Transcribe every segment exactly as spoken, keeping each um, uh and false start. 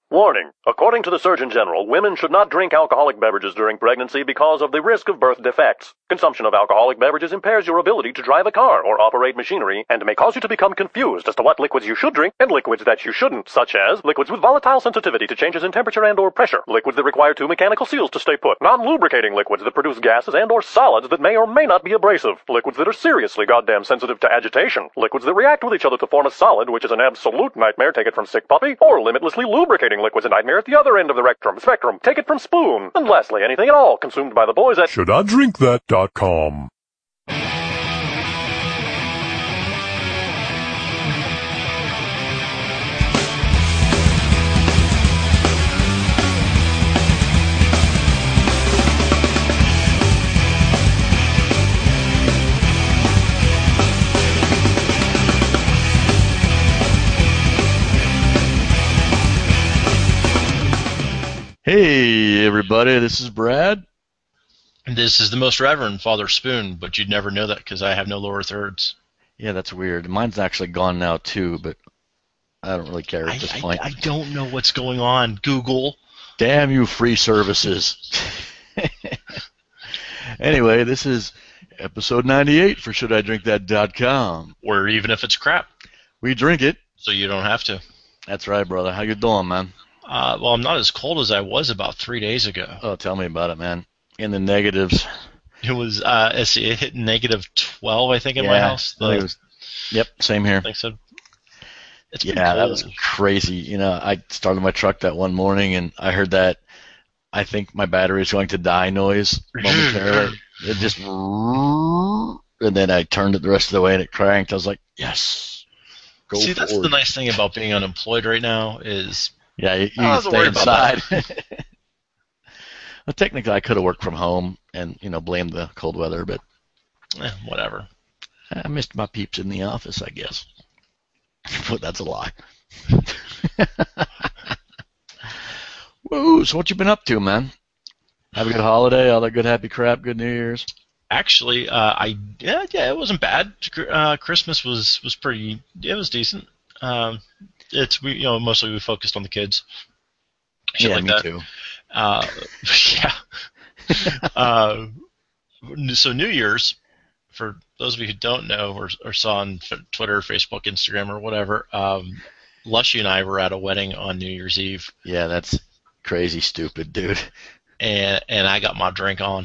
Warning. According to the Surgeon General, women should not drink alcoholic beverages during pregnancy because of the risk of birth defects. Consumption of alcoholic beverages impairs your ability to drive a car or operate machinery and may cause you to become confused as to what liquids you should drink and liquids that you shouldn't, such as liquids with volatile sensitivity to changes in temperature and or pressure, liquids that require two mechanical seals to stay put, non-lubricating liquids that produce gases and or solids that may or may not be abrasive, liquids that are seriously goddamn sensitive to agitation, liquids that react with each other to form a solid, which is an absolute nightmare, take it from Sick Puppy, or limitlessly lubricating liquids, a nightmare at the other end of the rectum, spectrum, take it from Spoon, and lastly, anything at all consumed by the boys at should I drink that dot com. Hey, everybody, this is Brad. This is the Most Reverend Father Spoon, but you'd never know that because I have no lower thirds. Yeah, that's weird. Mine's actually gone now, too, but I don't really care at I, this I, point. I don't know what's going on, Google. Damn you, free services. Anyway, this is episode ninety-eight for should I drink that dot com. Or even if it's crap. We drink it. So you don't have to. That's right, brother. How you doing, man? Uh, well, I'm not as cold as I was about three days ago. Oh, tell me about it, man. In the negatives. It was, uh, let's see, it hit negative twelve, I think, in yeah, my house. I think it was, yep, same here. I think so. It's yeah, cold. That was crazy. You know, I started my truck that one morning, and I heard that I think my battery is going to die noise momentarily. It just, and then I turned it the rest of the way, and it cranked. I was like, yes, go See, forward. that's the nice thing about being unemployed right now is... Yeah, you, you can stay inside. Well, technically, I could have worked from home and, you know, blamed the cold weather, but eh, whatever. I missed my peeps in the office, I guess. But that's a lie. Woo! So what you been up to, man? Have a good holiday, all that good happy crap, good New Year's. Actually, uh, I yeah yeah it wasn't bad. Uh, Christmas was was pretty. It was decent. Um, it's we you know mostly we focused on the kids. Shit yeah, like me that. too. Uh, yeah. uh, so New Year's, for those of you who don't know or, or saw on Twitter, Facebook, Instagram, or whatever, um, Lushy and I were at a wedding on New Year's Eve. Yeah, that's crazy stupid, dude. And and I got my drink on.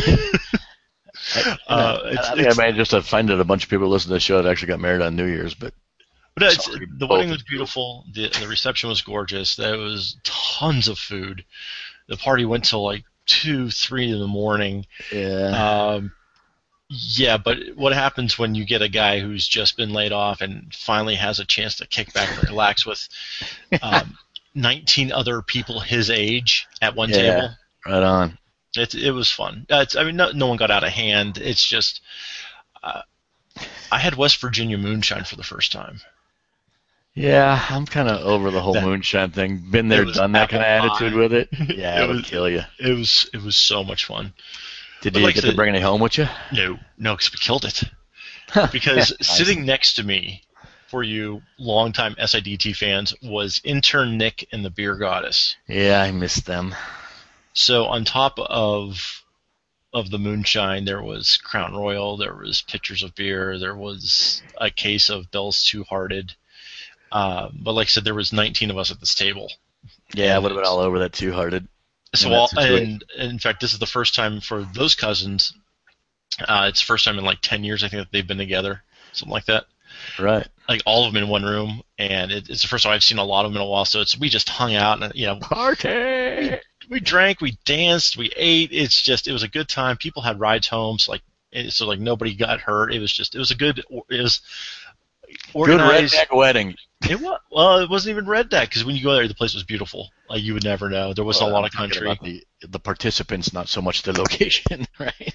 I, uh, I, it's, I think it's, I may have just offended a bunch of people listening to the show that actually got married on New Year's, but but it's, sorry, the wedding was beautiful. The the reception was gorgeous. There was tons of food. The party went till like two, three in the morning. Yeah. Um, yeah, but what happens when you get a guy who's just been laid off and finally has a chance to kick back and relax with um, nineteen other people his age at one yeah, table? Right on. It it was fun. Uh, it's, I mean, no, no one got out of hand. It's just uh, I had West Virginia moonshine for the first time. Yeah, I'm kind of over the whole That- moonshine thing. Been there, it was done that kind of apple attitude pie. with it. Yeah, It it would was- kill you. It was it was so much fun. Did but you like get the- to bring any home with you? No, no, because we killed it. Because Nice. sitting next to me, for you longtime S I D T fans, was intern Nick and the Beer Goddess. Yeah, I missed them. So on top of of the moonshine, there was Crown Royal, there was pitchers of beer, there was a case of Bell's Two Hearted. Uh, but like I said, there was nineteen of us at this table. Yeah, I would have been all over that two-hearted. So in that all, situation. and, and in fact, this is the first time for those cousins. Uh, it's the first time in like ten years, I think, that they've been together, something like that. Right. Like all of them in one room, and it, it's the first time I've seen a lot of them in a while. So it's we just hung out and you know Party! we drank, we danced, we ate. It's just it was a good time. People had rides home, so like it, so like nobody got hurt. It was just it was a good it was Good organized. redneck wedding. It was well, it wasn't even redneck because when you go there, the place was beautiful. Like you would never know. There wasn't Well, a lot I'm of talking country. about The, the participants, not so much the location, right?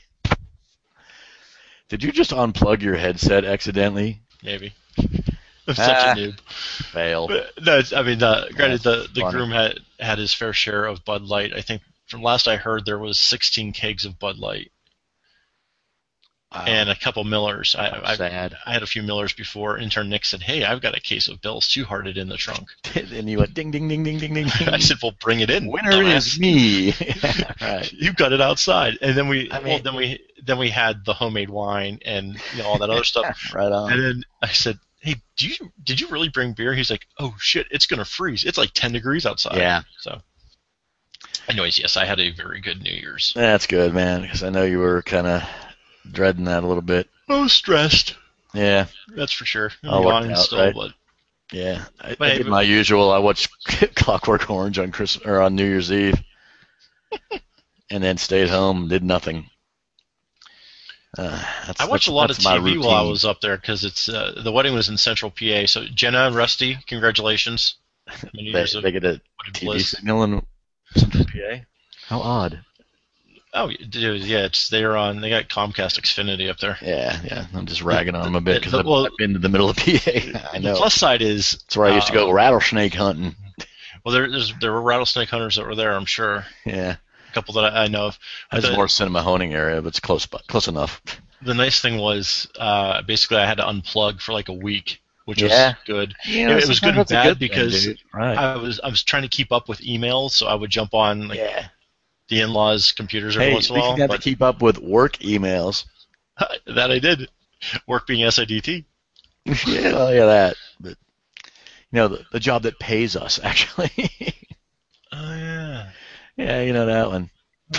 Did you just unplug your headset accidentally? Maybe. I'm such Ah. a noob. Fail. But, no, it's, I mean, uh, granted, the, That's the funny. groom had had his fair share of Bud Light. I think from last I heard, there was sixteen kegs of Bud Light. Wow. and a couple Millers. I, I, Sad. I had a few Millers before. Intern Nick said, "Hey, I've got a case of Bell's Two Hearted in the trunk." And you went ding, ding, ding, ding, ding, ding. I said, "Well, bring it in. Winner dumbass. is me. Right. You've got it outside." And then we, I well, mean- then we, then we had the homemade wine and you know all that other stuff. Right on. And then I said, "Hey, do you did you really bring beer?" He's like, "Oh shit, it's gonna freeze. It's like ten degrees outside." Yeah. So, anyways, yes, I had a very good New Year's. That's good, man, because I know you were kind of dreading that a little bit. I was stressed. Yeah, That's for sure. All worked Yawning out, still, right? but yeah. I, But I hey, did but- my usual. I watched Clockwork Orange on Christmas or on New Year's Eve, and then stayed home, did nothing. Uh, that's, I watched that's, a lot of that's my T V while I routine. was up there because it's uh, the wedding was in Central P A. So Jenna and Rusty, congratulations. Many They, years of they get a wedded T V bliss. signal in Central P A. How odd. Oh, dude, yeah, it's they're on. They got Comcast Xfinity up there. Yeah, yeah. I'm just ragging on them a bit because The- I've, well- I've been to the middle of P A. I The know. plus side is That's where I used to go uh, rattlesnake hunting. Well, there there's, there were rattlesnake hunters that were there. I'm sure Yeah, a couple that I, I know of. that's The- more cinema honing area, but it's close, but close enough. The nice thing was, uh, basically, I had to unplug for like a week, which Yeah. was good. Yeah, it was good and that's a bad good thing, because dude. Right. I was I was trying to keep up with emails, so I would jump on like yeah. the in-laws' computers every Hey, once at in a least while. you got to But keep up with work emails. that I did. Work being S I D T. Yeah, well, yeah, that. But you know, the, the job that pays us actually. Oh yeah. Yeah, you know that one.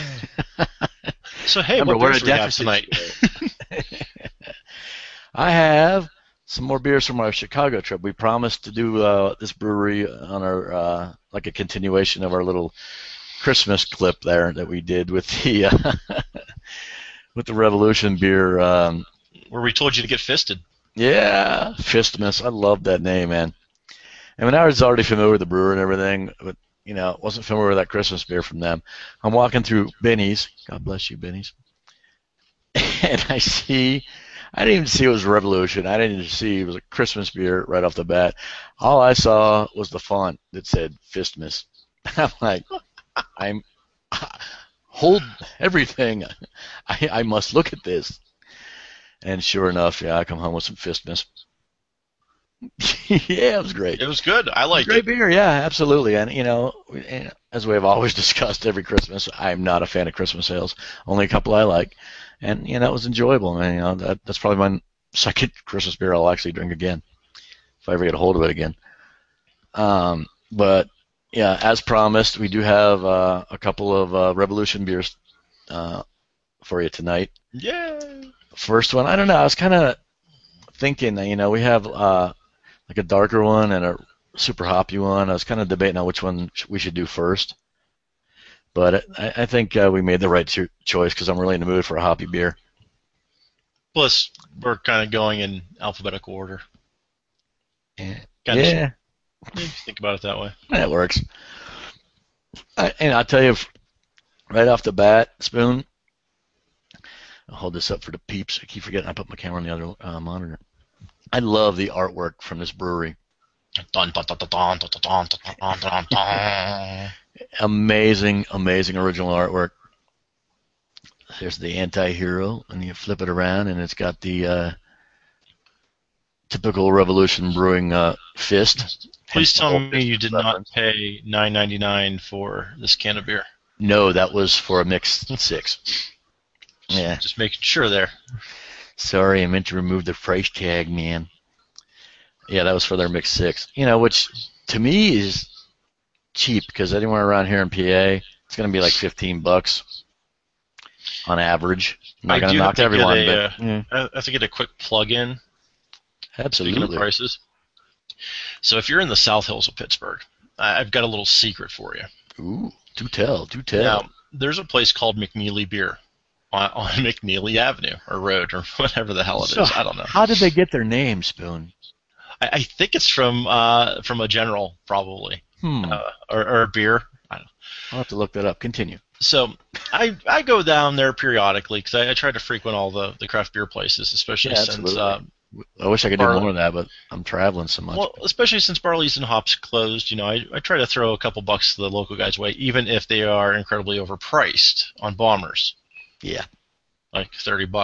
So hey, Remember, what we're beers a do we have deficit tonight? show. I have some more beers from our Chicago trip. We promised to do uh, this brewery on our uh, like a continuation of our little Christmas clip there that we did with the uh, with the Revolution beer. Um, Where we told you to get fisted. yeah, Fistmas. I love that name, man. I mean, I was already familiar with the brewer and everything, but you know, wasn't familiar with that Christmas beer from them. I'm walking through Benny's. God bless you, Benny's. And I see, I didn't even see it was Revolution. I didn't even see it was a Christmas beer right off the bat. All I saw was the font that said Fistmas. I'm like, I'm, hold everything. I, I must look at this. And sure enough, yeah, I come home with some Fistmas. Yeah, it was great. It was good. I liked Great it. beer, yeah, absolutely. And you know, we- and as we have always discussed every Christmas, I'm not a fan of Christmas ales. Only a couple I like, and you know, it was enjoyable. And you know, that, that's probably my second Christmas beer I'll actually drink again if I ever get a hold of it again. Um, but yeah, as promised, we do have uh, a couple of uh, Revolution beers uh, for you tonight. Yeah. First one, I don't know. I was kind of thinking that, you know, we have uh, like a darker one and a super hoppy one. I was kind of debating on which one sh- we should do first. But I, I think uh, we made the right cho- choice because I'm really in the mood for a hoppy beer. Plus, we're kind of going in alphabetical order. Yeah, Kind of, yeah, if you think about it that way. that works. I, and I'll tell you, f- right off the bat, Spoon, I'll hold this up for the peeps. I keep forgetting I put my camera on the other uh, monitor. I love the artwork from this brewery. Dun, dun, dun, dun, dun, dun, dun, dun, dun, dun, dun. Amazing, amazing original artwork. There's the anti-hero, and you flip it around, and it's got the uh, typical Revolution Brewing uh, fist. Please tell Hence the me whole you did reference. not pay nine ninety-nine for this can of beer. No, that was for a mixed six. Yeah. Just making sure there. Sorry, I meant to remove the price tag, man. Yeah, that was for their mixed six. You know, which to me is cheap because anywhere around here in P A, it's going to be like fifteen bucks on average. I'm not I going do to have knock to get everyone, a, but uh, yeah, I have to get a quick plug-in. Speaking of absolutely. prices. So if you're in the South Hills of Pittsburgh, I- I've got a little secret for you. Ooh, do tell, do tell. Now, there's a place called McNeely Beer on, on McNeely Avenue or Road or whatever the hell it is. So, I don't know. How did they get their name, Spoon? I, I think it's from uh, from a general, probably, Hmm. uh, or, or a beer. I don't know. I'll have to look that up. Continue. So I I go down there periodically because I, I try to frequent all the, the craft beer places, especially Yeah, since absolutely. uh, I wish I could do Barley. more of that, but I'm traveling so much. well, especially since Barley's and Hops closed. You know, I, I try to throw a couple bucks to the local guys' way, even if they are incredibly overpriced on bombers. Yeah. Like thirty bucks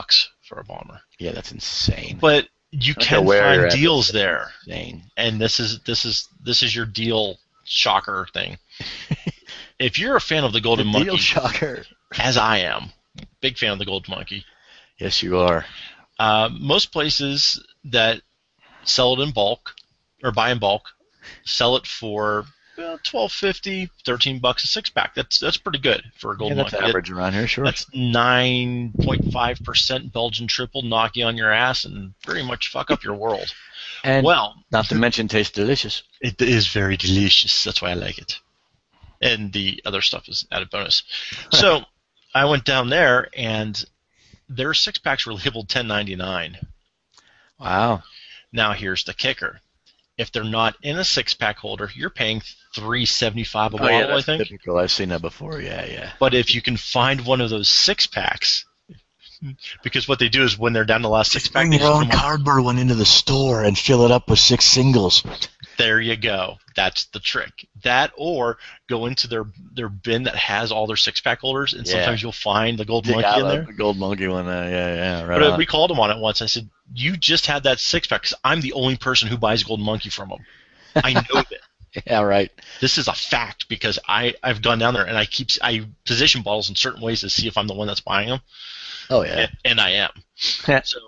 for a bomber. Yeah, that's insane. But you I don't can know where you're find at, deals but there, insane. and this is this is this is your deal shocker thing. If you're a fan of the Golden The Monkey, deal shocker. as I am, big fan of the Golden Monkey. Yes, you are. Uh, most places that sell it in bulk or buy in bulk sell it for well, twelve fifty, thirteen bucks a six pack. That's that's pretty good for a Yeah, Golden that's Monkey. average around here, sure. That's nine point five percent Belgian triple, knock you on your ass and pretty much fuck up your world. And Well, not to mention, tastes delicious. it is very delicious. That's why I like it. And the other stuff is added bonus. So I went down there, and their six packs were labeled ten ninety-nine. Wow. Now here's the kicker: if they're not in a six pack holder, you're paying three seventy-five a Oh, bottle, yeah, I that's think. typical. I've seen that before. Yeah, yeah. But if you can find one of those six packs, because what they do is when they're down to the last six pack, Bring they your just own put 'em on- cardboard one into the store and fill it up with six singles. There you go. That's the trick. That or go into their their bin that has all their six pack holders, and Yeah. sometimes you'll find the Golden Dig Monkey out in the there. gold monkey one. Uh, yeah, yeah. Right But uh, on. we called him on it once. I said, "You just had that six pack because I'm the only person who buys Golden Monkey from them. I know that. Yeah, right. This is a fact because I I've gone down there and I keep I position bottles in certain ways to see if I'm the one that's buying them, Oh, yeah. and, and I am. Yeah. So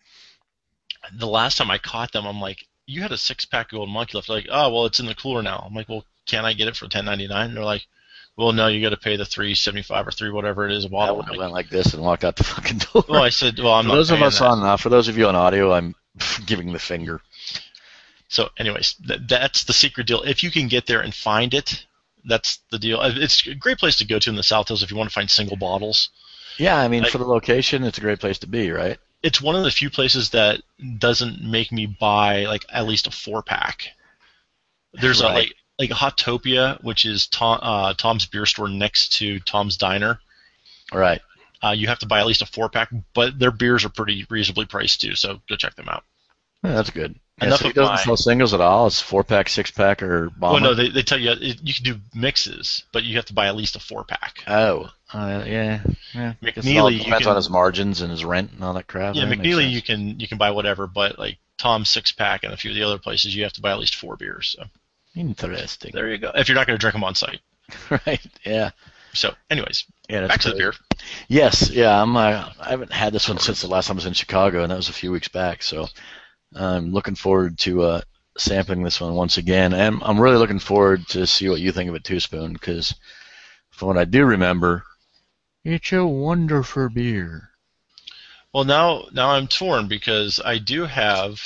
the last time I caught them, I'm like, "You had a six pack of Golden Monkey left." They're like, "Oh, well, it's in the cooler now." I'm like, "Well, can I get it for ten ninety-nine?" They're like, "Well, no, you got to pay the three seventy-five or three whatever it is a I bottle." would I'm have like, went like this and walked out the fucking door. well, I said, "Well, I'm for not." those of paying us that. on, uh, for those of you on audio, I'm giving the finger. So, anyways, th- that's the secret deal. If you can get there and find it, that's the deal. Uh, It's a great place to go to in the South Hills if you want to find single bottles. Yeah, I mean, Like- for the location, it's a great place to be, right? It's one of the few places that doesn't make me buy like at least a four pack. There's a Right. like like Hotopia, which is Tom, uh, Tom's beer store next to Tom's Diner. Right. Uh, you have to buy at least a four pack, but their beers are pretty reasonably priced too. So go check them out. Yeah, that's good. Yeah, Enough so he of doesn't my- sell singles at all. It's four pack, six pack, or bomber. Well, no, they they tell you it, you can do mixes, but you have to buy at least a four pack. Oh, uh, yeah, yeah. I guess it McNeely, all you depends can- on his margins and his rent and all that crap. Yeah, That makes McNeely, sense. you can you can buy whatever, but like Tom's six pack and a few of the other places, you have to buy at least four beers. So Interesting. there you go. If you're not going to drink them on site. Right. Yeah. So, anyways, Yeah. That's back to the great. beer. Yes. Yeah. I'm. Uh, I haven't had this one since the last time I was in Chicago, and that was a few weeks back. So I'm looking forward to uh, sampling this one once again, and I'm really looking forward to see what you think of it, Two Spoon, because from what I do remember, it's a wonderful beer. Well, now now I'm torn because I do have.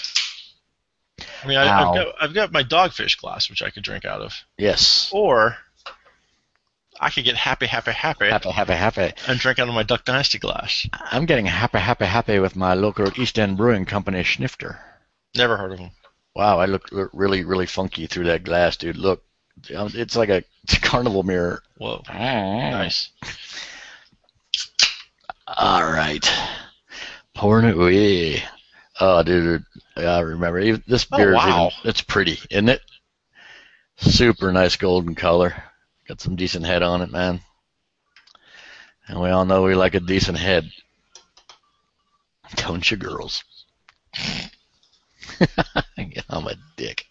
I mean, I, Ow. I've got I've got my dogfish glass, which I could drink out of, Yes. or I could get happy, happy, happy, Happy, happy, happy. and drink out of my Duck Dynasty glass. I'm getting happy, happy, happy with my local East End Brewing Company Schnifter. Never heard of them. Wow, I look, look really, really funky through that glass, dude. Look, it's like a carnival mirror. Whoa, Nice. nice. All right. Pouring it away. Oh, dude, I remember. Even- This Oh, beer is wow. even, it's pretty, isn't it? Super nice golden color. Got some decent head on it, man. And we all know we like a decent head. Don't you, girls? I'm a dick.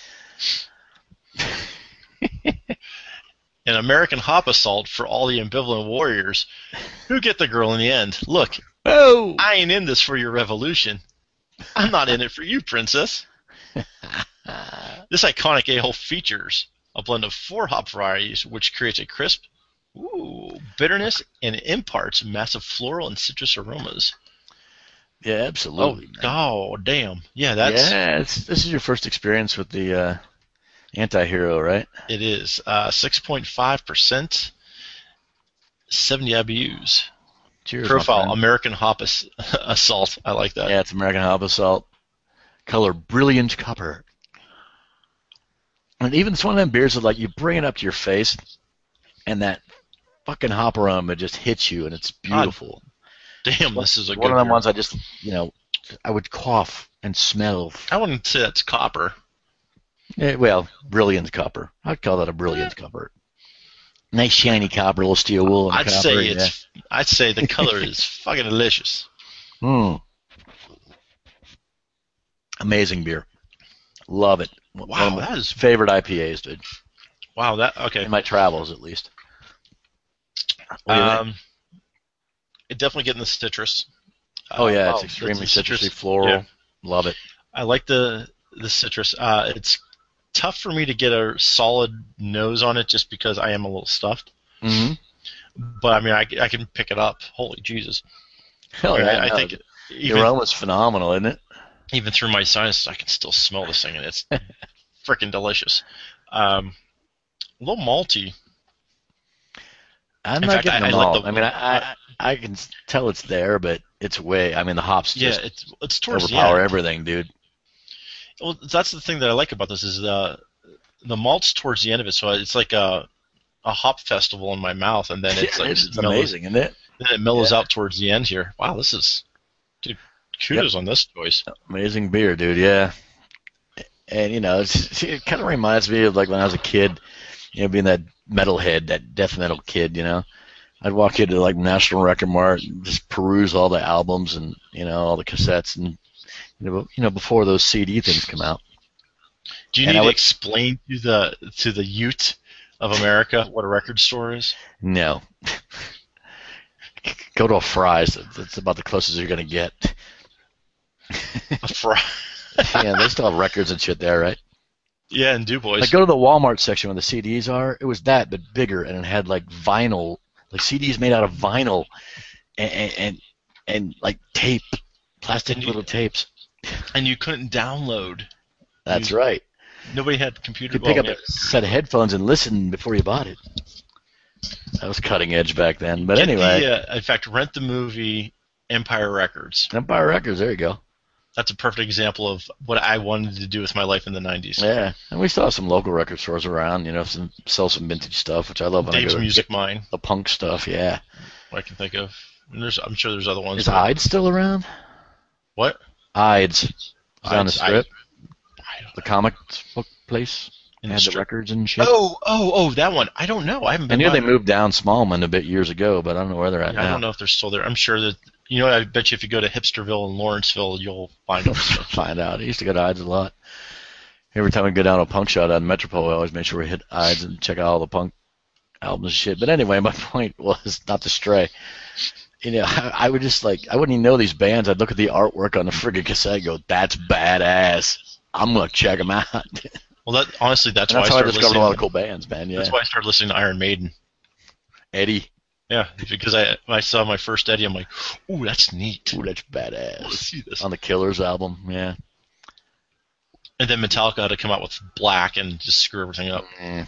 An American hop assault for all the ambivalent warriors who get the girl in the end. Look, Oh! I ain't in this for your revolution. I'm not in it for you, princess. This iconic ale features a blend of four hop varieties, which creates a crisp ooh, bitterness and imparts massive floral and citrus aromas. Yeah, Oh, absolutely. man. god damn. Yeah, that's yeah, it's, this is your first experience with the uh, anti-hero, right? it is. Uh, six point five percent, seventy I B Us. Cheers, my Profile, friend. American Hop Ass- Assault. I like that. Yeah, it's American Hop Assault. Color brilliant copper. And even it's one of them beers that like you bring it up to your face, and that fucking hop aroma just hits you, and it's beautiful. Damn, this is a one good of them beer. ones I just, you know, I would cough and smell. I wouldn't say that's copper. Eh, well, brilliant copper. I'd call that a brilliant copper. Nice shiny copper, little steel wool. And I'd copper, say yeah. it's. I'd say the color is fucking delicious. Mm. Amazing beer. Love it. Wow, One of my that is favorite I P As, dude. wow. That okay. In my travels, at least. What do you think? Um, it definitely getting the citrus. Oh yeah, Uh, it's wow, extremely that's the citrusy, citrus. floral. Yeah. Love it. I like the the citrus. Uh, it's tough for me to get a solid nose on it just because I am a little stuffed. Mm-hmm. But I mean, I, I can pick it up. Holy Jesus! Hell I, mean, yeah, I, I no, think the even, aroma's phenomenal, isn't it? even through my sinuses, I can still smell this thing, and it's freaking delicious. Um, a little malty. I'm In not fact, getting I- the I like malt. the- I mean, I, I I can tell it's there, but it's way. I mean, the hops Yeah, just it's it's towards the overpower end. everything, dude. Well, that's the thing that I like about this is the the malt's towards the end of it, so it's like a a hop festival in my mouth, and then it's Yeah, like it's, it's mellows, amazing, isn't it? then it mellows Yeah. out towards the end here. Wow, this is dude. Kudos on this choice. Amazing beer, dude. Yeah. And you know, it's, it kind of reminds me of like when I was a kid, you know, being that metalhead, that death metal kid. You know, I'd walk into like National Record Mart and just peruse all the albums and you know all the cassettes and you know, you know before those C D things come out. Do you And need I to would- explain to the to the Ute of America what a record store is? No. Go to a Fry's. That's about the closest you're gonna get. A fry. Yeah, they still have records and shit there, right? Yeah, in Du Bois. Like go to the Walmart section where the C Ds are. It was that, but bigger, and it had like vinyl, like C Ds made out of vinyl, and and and, and like tape, plastic And you- little tapes. and you couldn't download. That's you- right. Nobody had You computer. could pick well, up a set of headphones and listen before you bought it. That was cutting edge back then. But Get anyway, the, uh, in fact, rent the movie Empire Records. Empire Records. There you go. That's a perfect example of what I wanted to do with my life in the nineties. Yeah, and we still have some local record stores around. You know, some sell some vintage stuff, which I love. When Dave's I go to Music Mine, the punk stuff. Yeah. I can think of. And there's, I'm sure there's other ones. Is but- Ides still around? What? Ides. Is on the Ides, I- strip. I don't The comic book place. In Had the the strip. records and shit. Oh, oh, oh, that one. I don't know. I haven't I been. knew by they there. moved down Smallman a bit years ago, but I don't know where they're at Yeah, I now. don't know if they're still there. I'm sure that. You know, I bet you if you go to Hipsterville and Lawrenceville, you'll find them. Find out. I used to go to Ides a lot. Every time we go down to a punk show down in Metropole, we always make sure we hit Ides and check out all the punk albums and shit. But anyway, my point was not to stray. You know, I, I would just like, I wouldn't even know these bands. I'd look at the artwork on the friggin' cassette and go, that's badass. I'm going to check them out. And Well, that honestly, that's, that's why how I I started discovered listening. a lot of cool bands, man. Yeah. That's why I started listening to Iron Maiden. Eddie. Yeah, because I when I saw my first Eddie, I'm like, ooh, that's neat. Ooh, that's Let's badass. see this. On the Killers album, yeah. And then Metallica had to come out with Black and just screw everything up. Eh.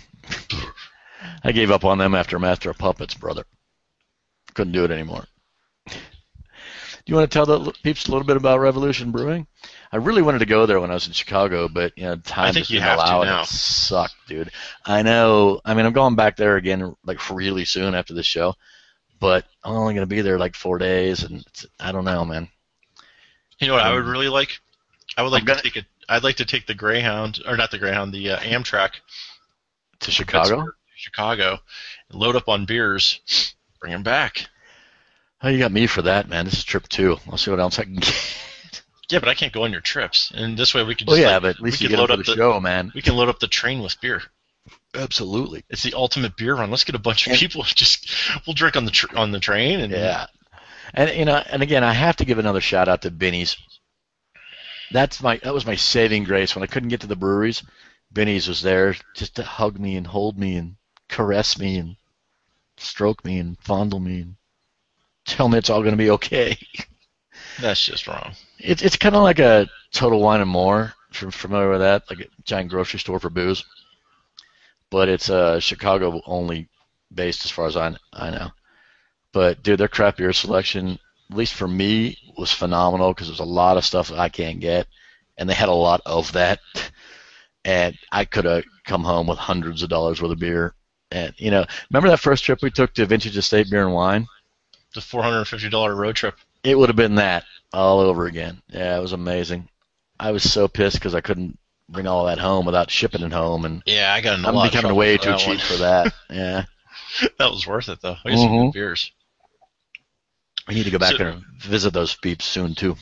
I gave up on them after Master of Puppets, brother. Couldn't do it anymore. Do you want to tell the peeps a little bit about Revolution Brewing? I really wanted to go there when I was in Chicago, but you know, time I think just you didn't have to allow it. now. It sucked, dude. I know. I mean, I'm going back there again like really soon after this show, but I'm only going to be there like four days, and it's, I don't know, man. You know what I would really like? I would like I'm gonna- to take a. I'd like to take the Greyhound, or not the Greyhound, the uh, Amtrak To Chicago? Pittsburgh, Chicago, and load up on beers, bring them back. Oh, you got me for that, man. This is trip two. I'll see what else I can get. Yeah, but I can't go on your trips, and this way we can. Well, Just, yeah, like, but at least we you can get load it for up the the show, man. We can load up the train with beer. Absolutely. It's the ultimate beer run. Let's get a bunch of And- people. Just we'll drink on the tr- on the train, and Yeah. And you know, and again, I have to give another shout out to Benny's. That's my that was my saving grace when I couldn't get to the breweries. Benny's was there just to hug me and hold me and caress me and stroke me and fondle me and tell me it's all going to be okay. that's just wrong. It's it's kind of like a Total Wine and More. If you're familiar with that, like a giant grocery store for booze. But it's uh, Chicago only based as far as I I know. But dude, their craft beer selection, at least for me, was phenomenal because there's a lot of stuff that I can't get, and they had a lot of that. And I could have come home with hundreds of dollars worth of beer. And you know, remember that first trip we took to Vintage Estate Beer and Wine? The four hundred fifty dollar road trip. It would have been that all over again. Yeah, it was amazing. I was so pissed because I couldn't bring all that home without shipping it home, and Yeah, I got in a I'm lot of becoming trouble way for too that cheap one. for that. Yeah, That was worth it though. I got some Mhm. good beers. we need to go back So- there and visit those peeps soon too.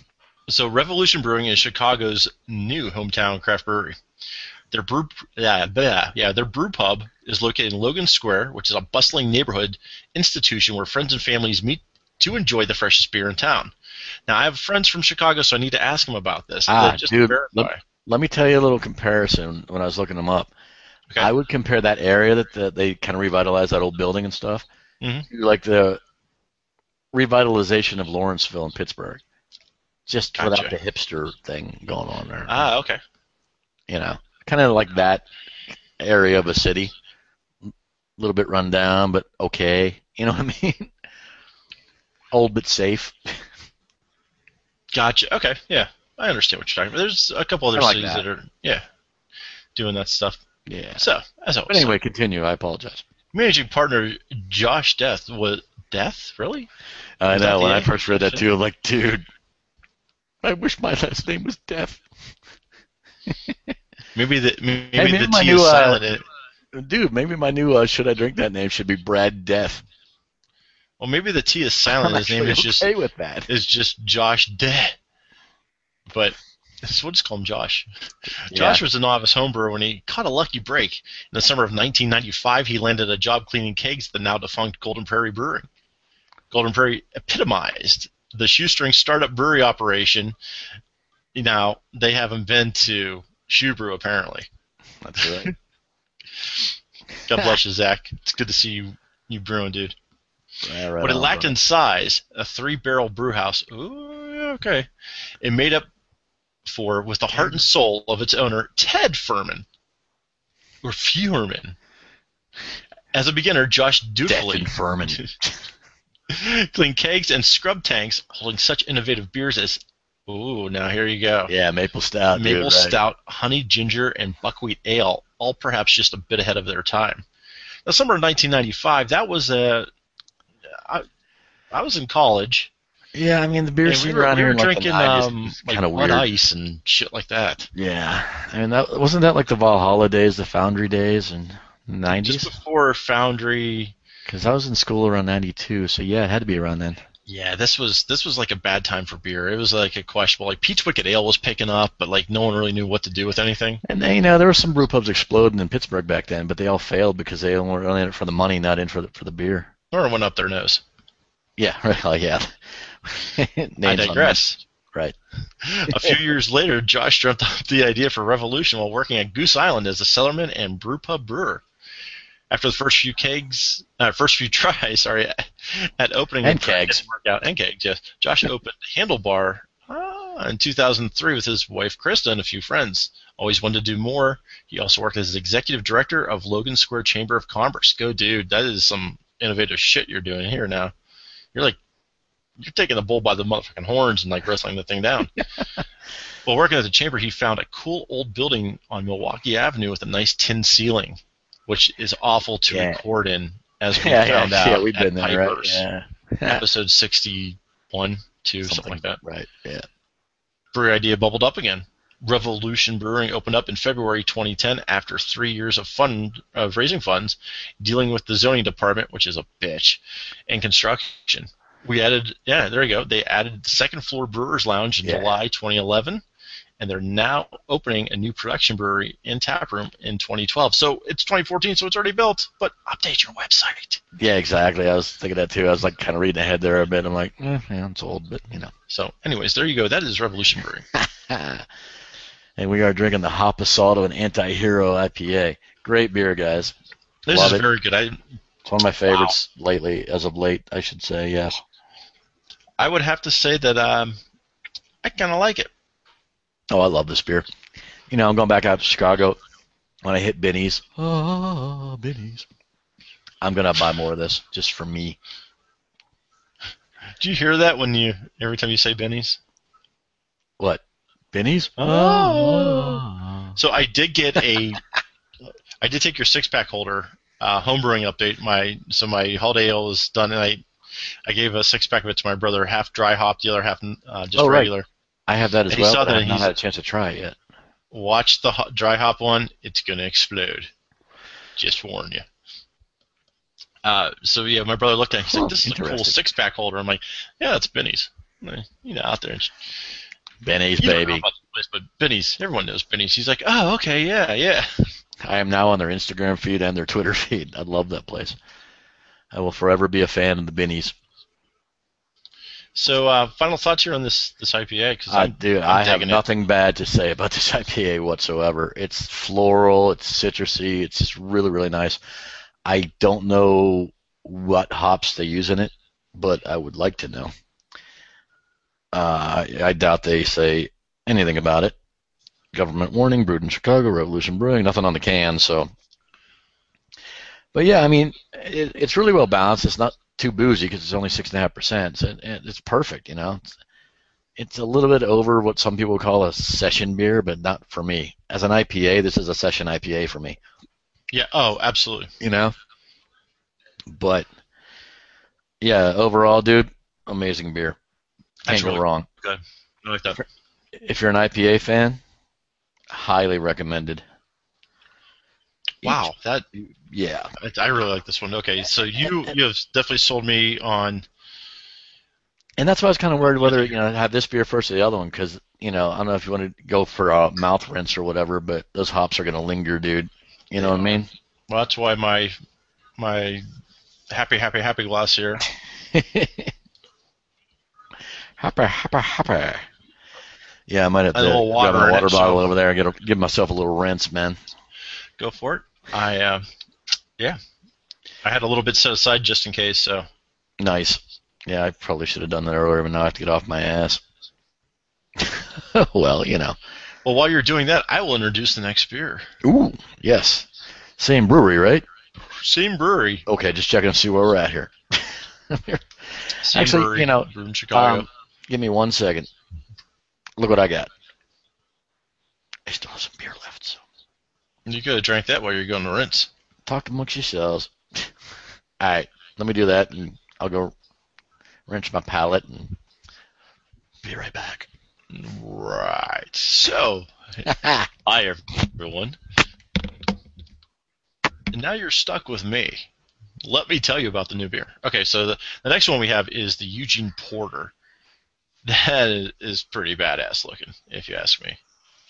So Revolution Brewing is Chicago's new hometown craft brewery. Their brew, yeah, yeah, yeah, their brew pub is located in Logan Square, which is a bustling neighborhood institution where friends and families meet to enjoy the freshest beer in town. Now, I have friends from Chicago, so I need to ask them about this. Ah, just dude, to verify. let, let me tell you a little comparison when I was looking them up. Okay. I would compare that area that the, they kind of revitalized that old building and stuff mm-hmm. to like the revitalization of Lawrenceville and Pittsburgh, just Gotcha. without the hipster thing going on there. Ah, okay. You know, kind of like that area of a city, a little bit run down, but okay. You know what I mean? Old but safe. Gotcha. Okay, yeah, I understand what you're talking about. There's a couple other like cities that. that are, yeah, doing that stuff. Yeah. So, as always. But anyway, continue. I apologize. Managing partner Josh Death was Death really? I Was that know. the When I end? first read that too, I'm like, dude, I wish my last name was Death. Maybe the maybe, Hey, maybe the my T new, is uh, silent. in it. Dude, maybe my new uh, Should I Drink That name should be Brad Death. Well, maybe the T is silent. I'm His name actually is just okay with that. is just Josh Death. But we'll just call him Josh. Yeah. Josh was a novice homebrewer when he caught a lucky break. In the summer of nineteen ninety-five, he landed a job cleaning kegs at the now defunct Golden Prairie Brewery. Golden Prairie epitomized the shoestring startup brewery operation. Now, they haven't been to Shoe Brew, apparently. That's right. God bless you, Zach. It's good to see you, you brewing, dude. Yeah, right What it on, lacked brother. in size, a three-barrel brew house. Ooh, okay. It made up for with the heart and soul of its owner, Ted Furman, or Furman. As a beginner, Josh Death dutifully and Furman. cleaned kegs and scrub tanks holding such innovative beers as, ooh, now here you go. Yeah, maple stout. Maple dude, right. stout, honey ginger, and buckwheat ale, all perhaps just a bit ahead of their time. The summer of nineteen ninety-five, that was a. I, I was in college. Yeah, I mean the beer And scene we were, around we here were in like drinking the nineties um, is like kind of Bud weird. Ice and shit like that. Yeah, I mean that wasn't that like the Valhalla days, the Foundry days, in the nineties. Just before Foundry. Because I was in school around ninety-two, so yeah, it had to be around then. Yeah, this was this was like a bad time for beer. It was like a questionable. Like Peach Wicked Ale was picking up, but like no one really knew what to do with anything. And then, you know, there were some brew pubs exploding in Pittsburgh back then, but they all failed because they were only in it for the money, not in for the for the beer. Or it went up their nose. Yeah, right. Oh, yeah. I Names digress. on- Right. A few years later, Josh dreamt up the idea for Revolution while working at Goose Island as a cellarman and brew pub brewer. After the first few kegs, uh, first few tries, sorry, at opening And the brewery kegs. didn't work out, and kegs, yes. Josh opened Handlebar uh, in two thousand three with his wife Krista and a few friends. Always wanted to do more. He also worked as executive director of Logan Square Chamber of Commerce. Go, dude! That is some innovative shit you're doing here now. You're like, you're taking the bull by the motherfucking horns and like wrestling the thing down. While working at the chamber, he found a cool old building on Milwaukee Avenue with a nice tin ceiling, which is awful to Yeah. record in, as we Yeah, found yeah, out yeah, we've at been there, right? Piper's, Yeah. episode sixty-one, two, something, like that. Right, yeah. Brewery idea bubbled up again. Revolution Brewing opened up in February twenty ten after three years of fund of raising funds, dealing with the zoning department, which is a bitch, and construction. We added, yeah, there you go. They added the second floor Brewers Lounge in Yeah. July twenty eleven, and they're now opening a new production brewery in taproom in twenty twelve. So it's twenty fourteen, so it's already built. But update your website. Yeah, exactly. I was thinking that too. I was like kind of reading ahead there a bit. I'm like, eh, yeah, it's old, but you know. So, anyways, there you go. That is Revolution Brewing. And we are drinking the Hop Assault of an Anti-Hero I P A. Great beer, guys. This Love is it. very good. I It's one of my favorites lately, as of late, I should say, yes. I would have to say that um, I kind of like it. Oh, I love this beer. You know, I'm going back out to Chicago. When I hit Benny's, oh, Benny's, I'm going to buy more of this just for me. Do you hear that when you every time you say Benny's? What? Benny's? Oh. So I did get a, I did take your six pack holder uh, homebrewing update. My so my holiday ale is done, and I I gave a six pack of it to my brother, half dry hop, the other half uh, just Oh, right. regular. I have that as And he well, saw but I that have not he's- had a chance to try it yet. Watch the ho- dry hop one; it's gonna explode. Just warn you. Uh, so yeah, my brother looked at it. He's Huh, like, "This is a cool interesting. six pack holder." I'm like, "Yeah, that's Benny's." You know, out there. Benny's, You don't know baby. about the place, but Benny's, everyone knows Benny's. He's like, oh, okay, yeah, yeah. I am now on their Instagram feed and their Twitter feed. I love that place. I will forever be a fan of the Benny's. So, uh, final thoughts here on this this I P A? Cause I I'm, do. I'm I have digging it. nothing bad to say about this I P A whatsoever. It's floral. It's citrusy. It's just really, really nice. I don't know what hops they use in it, but I would like to know. Uh, I doubt they say anything about it. Government warning, brewed in Chicago, Revolution Brewing, nothing on the can, so. But yeah, I mean, it, it's really well balanced. It's not too boozy because it's only six point five percent, so it, it's perfect, you know. It's, it's a little bit over what some people call a session beer, but not for me. As an I P A, this is a session I P A for me. Yeah, oh, absolutely. You know? But, yeah, overall, dude, amazing beer. Can't That's go really wrong. good. I like that. If you're an I P A fan, highly recommended. Wow, that Yeah. I, I really like this one. Okay, so you you have definitely sold me on. And that's why I was kind of worried whether, you know, have this beer first or the other one, because, you know, I don't know if you want to go for a mouth rinse or whatever, but those hops are going to linger, dude. You know what I mean? Well, that's why my my happy happy happy glass here. Happy, happy, happy. Yeah, I might have to A little water grab my in water it, bottle so- over there and get a, give myself a little rinse, man. Go for it. I uh, yeah, I had a little bit set aside just in case. So Nice. Yeah, I probably should have done that earlier, but now I have to get off my ass. Well, you know. well, while you're doing that, I will introduce the next beer. Ooh, yes. Same brewery, right? Same brewery. Okay, just checking to see where we're at here. Same Actually, brewery, you know, brewed in Chicago. Um, give me one second. Look what I got. I still have some beer left, so you could have drank that while you're going to rinse. talk amongst yourselves. All right, let me do that, and I'll go rinse my palate and be right back. Right. So, hi everyone. And now you're stuck with me. Let me tell you about the new beer. Okay, so the, the next one we have is the Eugene Porter. That is, is pretty badass looking, if you ask me.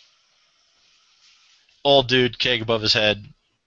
Old dude, keg above his head.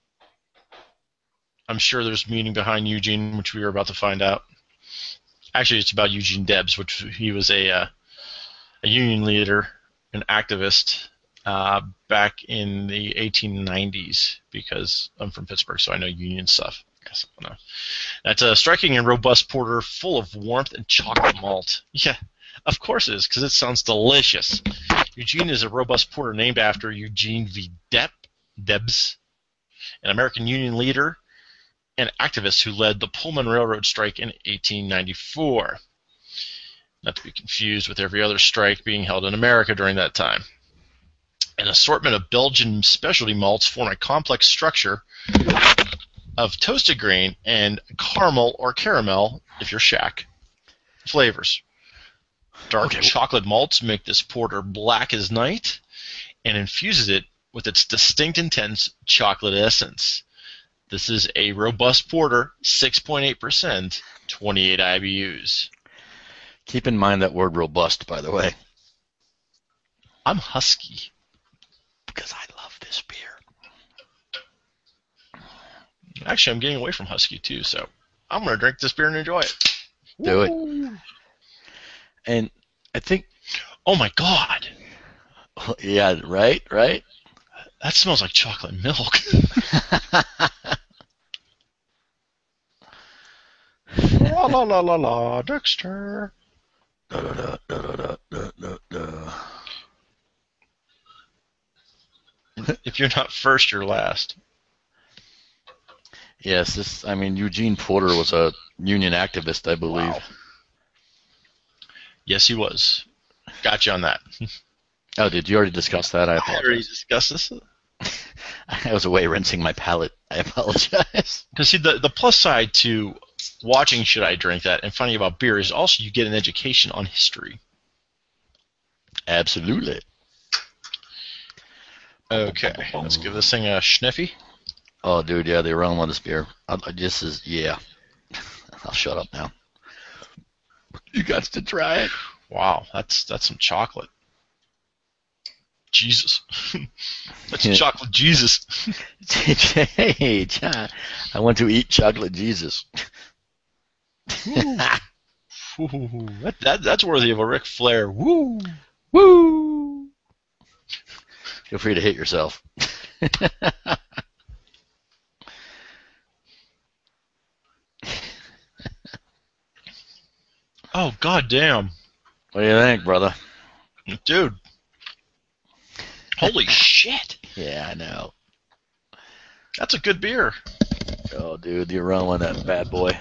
I'm sure there's meaning behind Eugene, which we are about to find out. Actually, it's about Eugene Debs, which he was a uh, a union leader, an activist, uh, back in the eighteen nineties, because I'm from Pittsburgh, so I know union stuff. Yes, I know. That's a striking and robust porter full of warmth and chocolate malt. Yeah, of course it is, because it sounds delicious. Eugene is a robust porter named after Eugene V. Deb, Debs, an American union leader and activist who led the Pullman Railroad strike in eighteen ninety-four. Not to be confused with every other strike being held in America during that time. An assortment of Belgian specialty malts form a complex structure of toasted grain and caramel or caramel, if you're Shaq, flavors. Dark Okay. chocolate malts make this porter black as night and infuses it with its distinct intense chocolate essence. This is a robust porter, six point eight percent, twenty-eight I B Us. Keep in mind that word robust, by the way. I'm husky. Because I love this beer. Actually, I'm getting away from husky too, so I'm going to drink this beer and enjoy it. Do it. Woo! And I think, Oh my god, yeah, right, right? that smells like chocolate milk. La la la la la, Dexter. Da, da, da, da, da, da, da, da. If you're not first, you're last. Yes, this. I mean, Eugene Porter was a union activist, I believe. Wow. Yes, he was. Got you on that. Oh, did you already discuss that? I I already apologize. discussed this. I was away rinsing my palate. I apologize. Because see, the, the plus side to watching Should I Drink That and finding about beer is also you get an education on history. Absolutely. Okay, let's give this thing a sniffy. Oh, dude, yeah, the aroma of this beer. I, I, this is, yeah. I'll shut up now. You got to try it. Wow, that's that's some chocolate. Jesus. That's chocolate Jesus. Hey, John, I want to eat chocolate Jesus. Ooh, that, that, that's worthy of a Ric Flair. Woo! Woo! Feel free to hit yourself. Oh, goddamn. What do you think, brother? Dude. Holy shit. Yeah, I know. That's a good beer. Oh, dude, the aroma of that bad boy.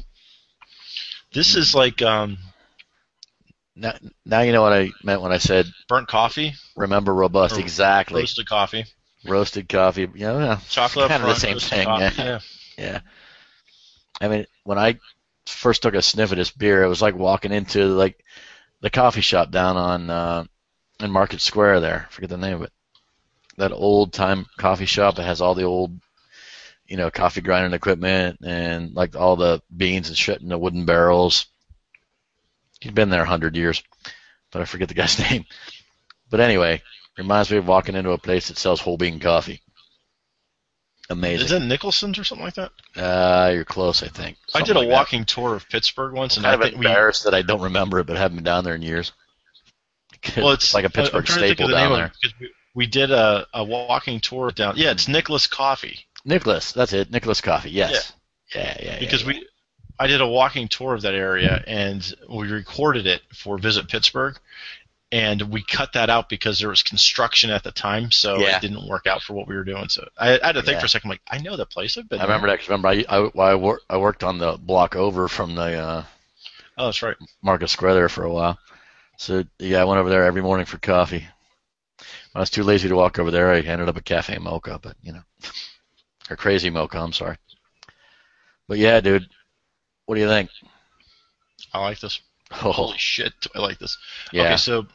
This is like um, Now, now you know what I meant when I said burnt coffee. remember robust. Or Exactly. Roasted coffee. Roasted coffee. You know, yeah, Chocolate kind of the front, same roasted thing. coffee, Yeah. yeah. Yeah. I mean, when I first took a sniff of this beer, it was like walking into like the coffee shop down on uh, in Market Square there. I forget the name of it. That old time coffee shop that has all the old, you know, coffee grinding equipment and like all the beans and shit in the wooden barrels. He'd been there a hundred years, but I forget the guy's name. But anyway, reminds me of walking into a place that sells whole bean coffee. Amazing. Is it Nicholson's or something like that? Uh, you're close, I think. I Something did a like walking tour of Pittsburgh once, that. and I'm I kind of think we. embarrassed that I don't remember it, but haven't been down there in years. Well, it's like a I'm Pittsburgh trying to think staple of the name down of it, there. because we, we did a, a walking tour down. Yeah, it's Nicholas Coffee. Nicholas, that's it. Nicholas Coffee. Yes. Yeah, yeah, yeah. Because yeah. we, I did a walking tour of that area, and we recorded it for Visit Pittsburgh, and we cut that out because there was construction at the time, so Yeah. it didn't work out for what we were doing. So I, I had to think Yeah. for a second, like, I know that place. I've been I remember there. that. 'Cause remember, I I, I, wor- I worked on the block over from the uh, Oh, that's right. Market Square there for a while. So yeah, I went over there every morning for coffee. When I was too lazy to walk over there, I ended up at Cafe Mocha, but you know, or Crazy Mocha. I'm sorry. But yeah, dude, what do you think? I like this. Oh, Holy shit, do I like this. yeah. Okay, so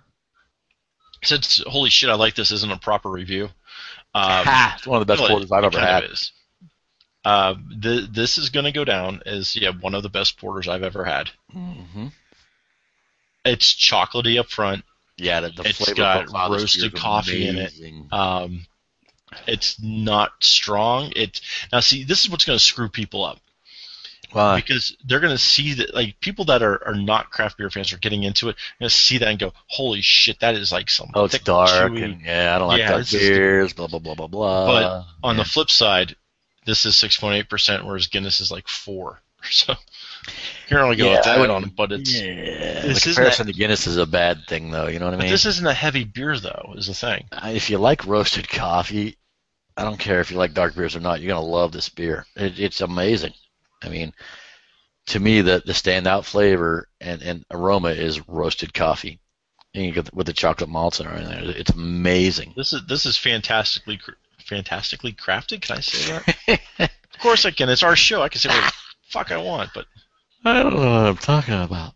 since holy shit, I like this isn't a proper review. Um, Ha! It's one of the best well, porters I've it ever kind had. of is. Uh, th- this is going to go down as yeah one of the best porters I've ever had. Mm-hmm. It's chocolatey up front. Yeah, the, the It's flavor got profile of this roasted beer is coffee in it. amazing. Um, it's not strong. It now see this is what's going to screw people up Why? because they're going to see that like people that are, are not craft beer fans are getting into it. Are going to see that and go, holy shit, that is like some Oh, it's thick, dark, chewy. and yeah, I don't like Yeah, dark this is- beers. Blah blah blah blah blah. But on yeah. the flip side, this is six point eight percent, whereas Guinness is like four. So you're only going Yeah, with I that wouldn't- on it, but it's yeah, this the isn't comparison to Guinness is a bad thing, though. You know what I but mean? this isn't a heavy beer though. Is the thing. Uh, if you like roasted coffee, I don't care if you like dark beers or not. You're gonna love this beer. It, it's amazing. I mean, to me, the the standout flavor and, and aroma is roasted coffee. And you get with the chocolate malts in there. It's amazing. This is this is fantastically cr- fantastically crafted. Can I say that? Of course I can. It's our show. I can say what the fuck I want, but I don't know what I'm talking about.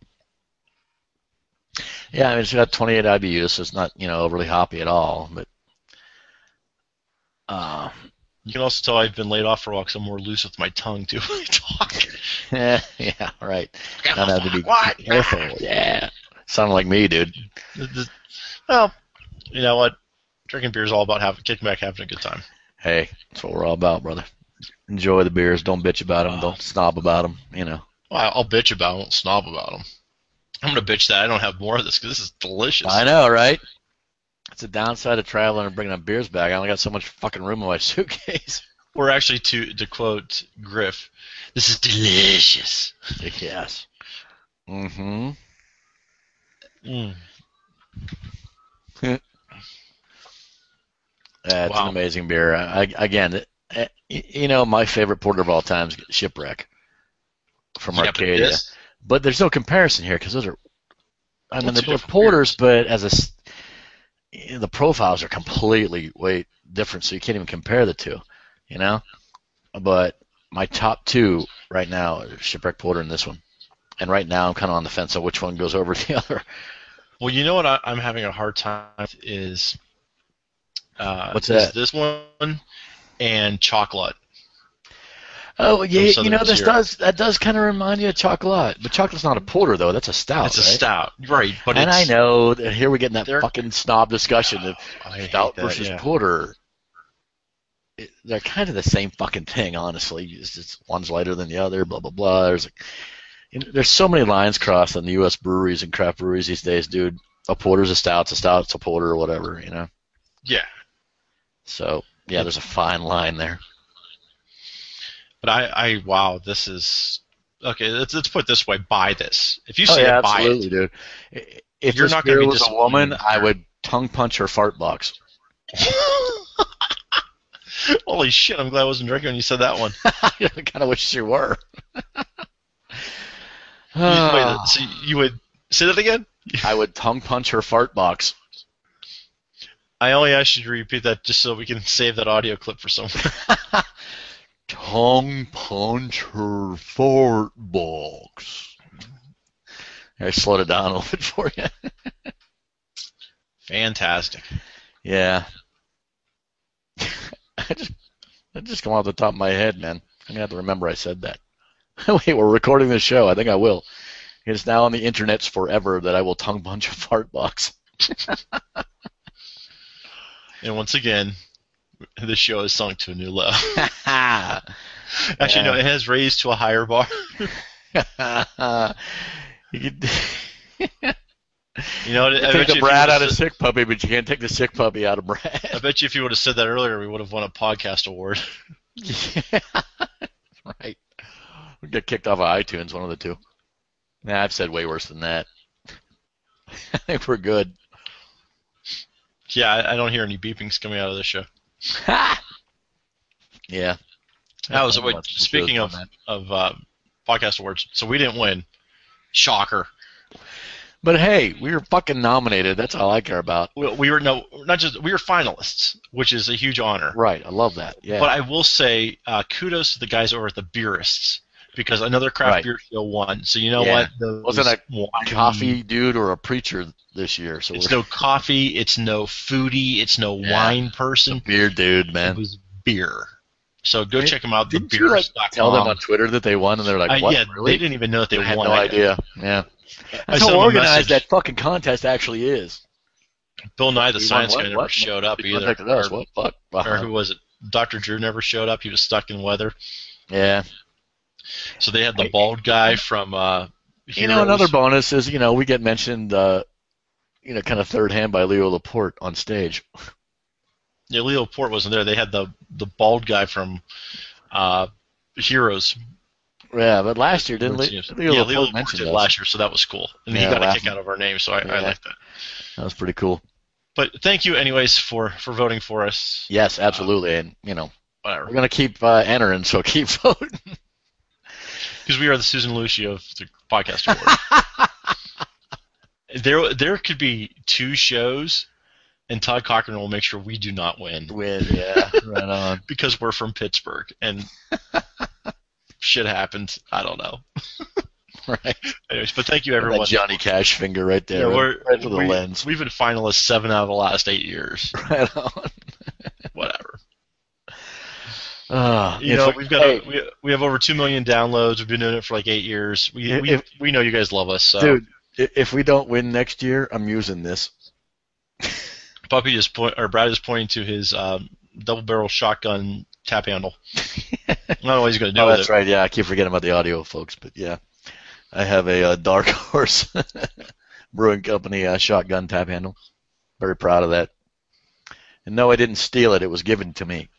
Yeah, I mean, it's got twenty-eight I B Us, so it's not, you know, overly hoppy at all. But uh, you can also tell I've been laid off for a while because I'm more loose with my tongue too when I talk. yeah, yeah, right. Not have to be What? careful. Yeah, sounding like me, dude. The- the- Well, you know what? Drinking beer is all about having kicking back, having a good time. Hey, that's what we're all about, brother. Enjoy the beers. Don't bitch about them. Uh, Don't snob about them. You know. Well, I'll bitch about. It, I won't snob about them. I'm gonna bitch that I don't have more of this because this is delicious. I know, right? It's a downside of traveling and bringing up beers back. I only got so much fucking room in my suitcase. Or actually, to to quote Griff, this is delicious. Yes. Mm-hmm. Mm. Yeah, it's Wow. an amazing beer. I, I, again, eh, you know, my favorite porter of all time is Shipwreck from Yeah, but Arcadia. this- But there's no comparison here because those are, I Well, mean, two they're both different porters, but as a, s- the profiles are completely way different, so you can't even compare the two, you know? But my top two right now are Shipwreck Porter and this one. And right now I'm kind of on the fence on which one goes over the other. Well, you know what I, I'm having a hard time with is uh, What's is that? this one and chocolate. Oh yeah, Southern you know this Tier. does that does kind of remind you of chocolate, but chocolate's not a porter though. That's a stout. It's a right? stout, right? But and it's, I know that here we get in that they're- fucking snob discussion of I hate stout that, versus yeah. porter. It, they're kind of the same fucking thing, honestly. It's just one's lighter than the other. Blah blah blah. There's like, you know, there's so many lines crossed on the U S breweries and craft breweries these days, dude. A porter's a stout, it's a stout, it's a porter, or whatever, you know. Yeah. So yeah, there's a fine line there. But I, I, wow, this is okay. Let's let's put it this way: buy this. If you Oh see yeah, it, buy absolutely, it. dude. If You're this not gonna beer be was a disappointed woman, in this I beer. would tongue punch her fart box. Holy shit! I'm glad I wasn't drinking when you said that one. I kind of wish you were. You, wait, so you would say that again? I would tongue punch her fart box. I only asked you to repeat that just so we can save that audio clip for someone. Tongue punch her fart box. I slowed it down a little bit for you. Fantastic. Yeah. I just, that just come off the top of my head, man. I'm gonna have to remember I said that. Wait, we're recording this show. I think I will. It's now on the internets forever that I will tongue punch a fart box. And once again, this show is sunk to a new level. Yeah. Actually, no, it has raised to a higher bar. You could You know, I you bet take you the if Brad you out of would've said- sick puppy, but you can't take the sick puppy out of Brad. I bet you if you would have said that earlier, we would have won a podcast award. Yeah. Right. We get kicked off of iTunes, one of the two. Nah, I've said way worse than that. I think we're good. Yeah, I, I don't hear any beepings coming out of this show. Yeah. That was Lots wait, of speaking shows of on that. of uh, podcast awards. So we didn't win. Shocker. But hey, we were fucking nominated. That's all I care about. We, we were no, not just we were finalists, which is a huge honor. Right. I love that. Yeah. But I will say, uh, kudos to the guys over at the Beerists because another craft Right. beer show won. So you know Yeah. what? Those Wasn't a wine- coffee dude or a preacher this year. So It's we're no coffee. It's no foodie. It's no Yeah. wine person. beer dude, It man. was beer. So go Did- check them out. Didn't you like thebeerist dot com. tell them on Twitter that they won, and they're like, Uh, "What? yeah, really?" they didn't even know that they I had won. no I- idea. Yeah. I That's sent how them a organized message. that fucking contest actually is. Bill Nye, the We science won guy, what? never What? showed up They either. contacted us. Or, What? Fuck. or who was it? Doctor Drew never showed up. He was stuck in weather. Yeah. So they had the bald guy from uh, You know, Heroes. another bonus is, you know, we get mentioned, uh, you know, kind of third hand by Leo Laporte on stage. Yeah, Leo Port wasn't there. They had the the bald guy from uh, Heroes. Yeah, but last year didn't Le- yeah, Leo Leo Laporte Laporte mention did us? last year, so that was cool. And Yeah, he got a last- kick out of our name, so I, I Yeah. like that. That was pretty cool. But thank you, anyways, for, for voting for us. Yes, absolutely, and you know, Whatever. we're gonna keep uh, entering, so keep voting. Because we are the Susan Lucci of the podcast award. there, there could be two shows, and Todd Cochran will make sure we do not win Win, yeah, right on. because we're from Pittsburgh and shit happens. I don't know. Right. Anyways, but thank you, That everyone. Johnny Cash finger right there, Yeah, right, we're, right for the we, lens. We've been finalists seven out of the last eight years. Right on. Whatever. Uh, You if know, we- we've got hey, a, we, we have over two million downloads. We've been doing it for like eight years. We If- we, if- we know you guys love us. So. dude. i- If we don't win next year, I'm using this. Puppy is point or Brad is pointing to his um, double barrel shotgun tap handle. I don't know what he's going to do Oh, with that's it. right. Yeah, I keep forgetting about the audio, folks. But yeah, I have a uh, Dark Horse Brewing Company uh, shotgun tap handle. Very proud of that. And no, I didn't steal it. It was given to me.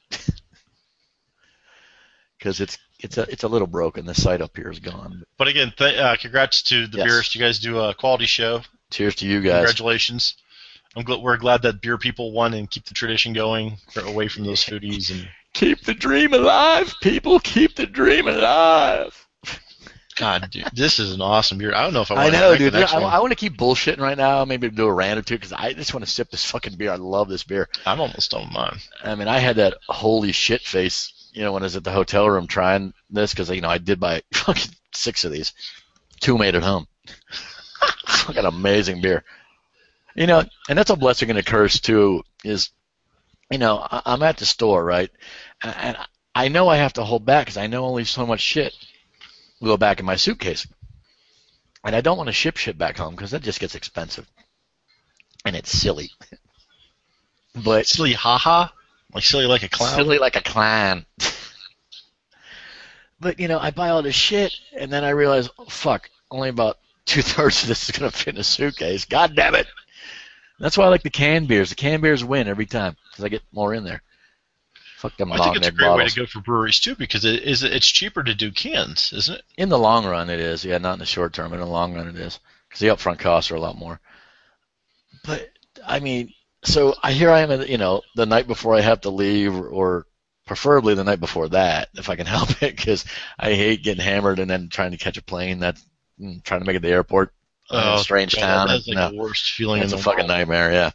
Because it's it's a it's a little broken. The sight up here is gone. But again, th- uh, congrats to the Yes. Beerist. You guys do a quality show. Cheers to you guys. Congratulations. I'm gl- we're glad that beer people won and keep the tradition going away from those foodies. And Keep the dream alive, people. Keep the dream alive. God, dude, this is an awesome beer. I don't know if I I want know, to dude. The next I, one. I want to keep bullshitting right now. Maybe do a rant or two because I just want to sip this fucking beer. I love this beer. I'm almost done with mine. I mean, I had that holy shit face, you know, when I was at the hotel room trying this because, you know, I did buy fucking six of these. Two made at home. Fucking amazing beer. You know, and that's a blessing and a curse, too, is, you know, I, I'm at the store, right? And I know I have to hold back because I know only so much shit will go back in my suitcase. And I don't want to ship shit back home because that just gets expensive. And it's silly. But Silly haha? Like silly like a clown? silly like a clown. But, you know, I buy all this shit, and then I realize, oh, fuck, only about two-thirds of this is going to fit in a suitcase. God damn it. That's why I like the canned beers. The canned beers win every time because I get more in there. Fuck them I think long it's a neck great bottles. way to go for breweries, too, because it is, it's cheaper to do cans, isn't it? In the long run, it is. Yeah, not in the short term. In the long run, it is. Because the upfront costs are a lot more. But, I mean, so I here I am, you know, the night before I have to leave, or preferably the night before that, if I can help it, because I hate getting hammered and then trying to catch a plane. That's mm, trying to make it to the airport in a strange God, town. That's like no, the worst feeling it's in a the fucking world. nightmare. Yeah.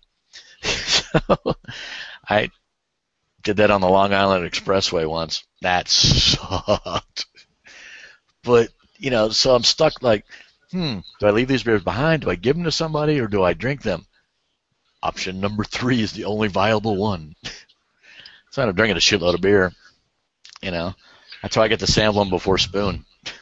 So I did that on the Long Island Expressway once. That sucked. But you know, so I'm stuck. Like, hmm, do I leave these beers behind? Do I give them to somebody, or do I drink them? Option number three is the only viable one. So I'm drinking a shitload of beer. You know, that's why I get to sample them before spoon.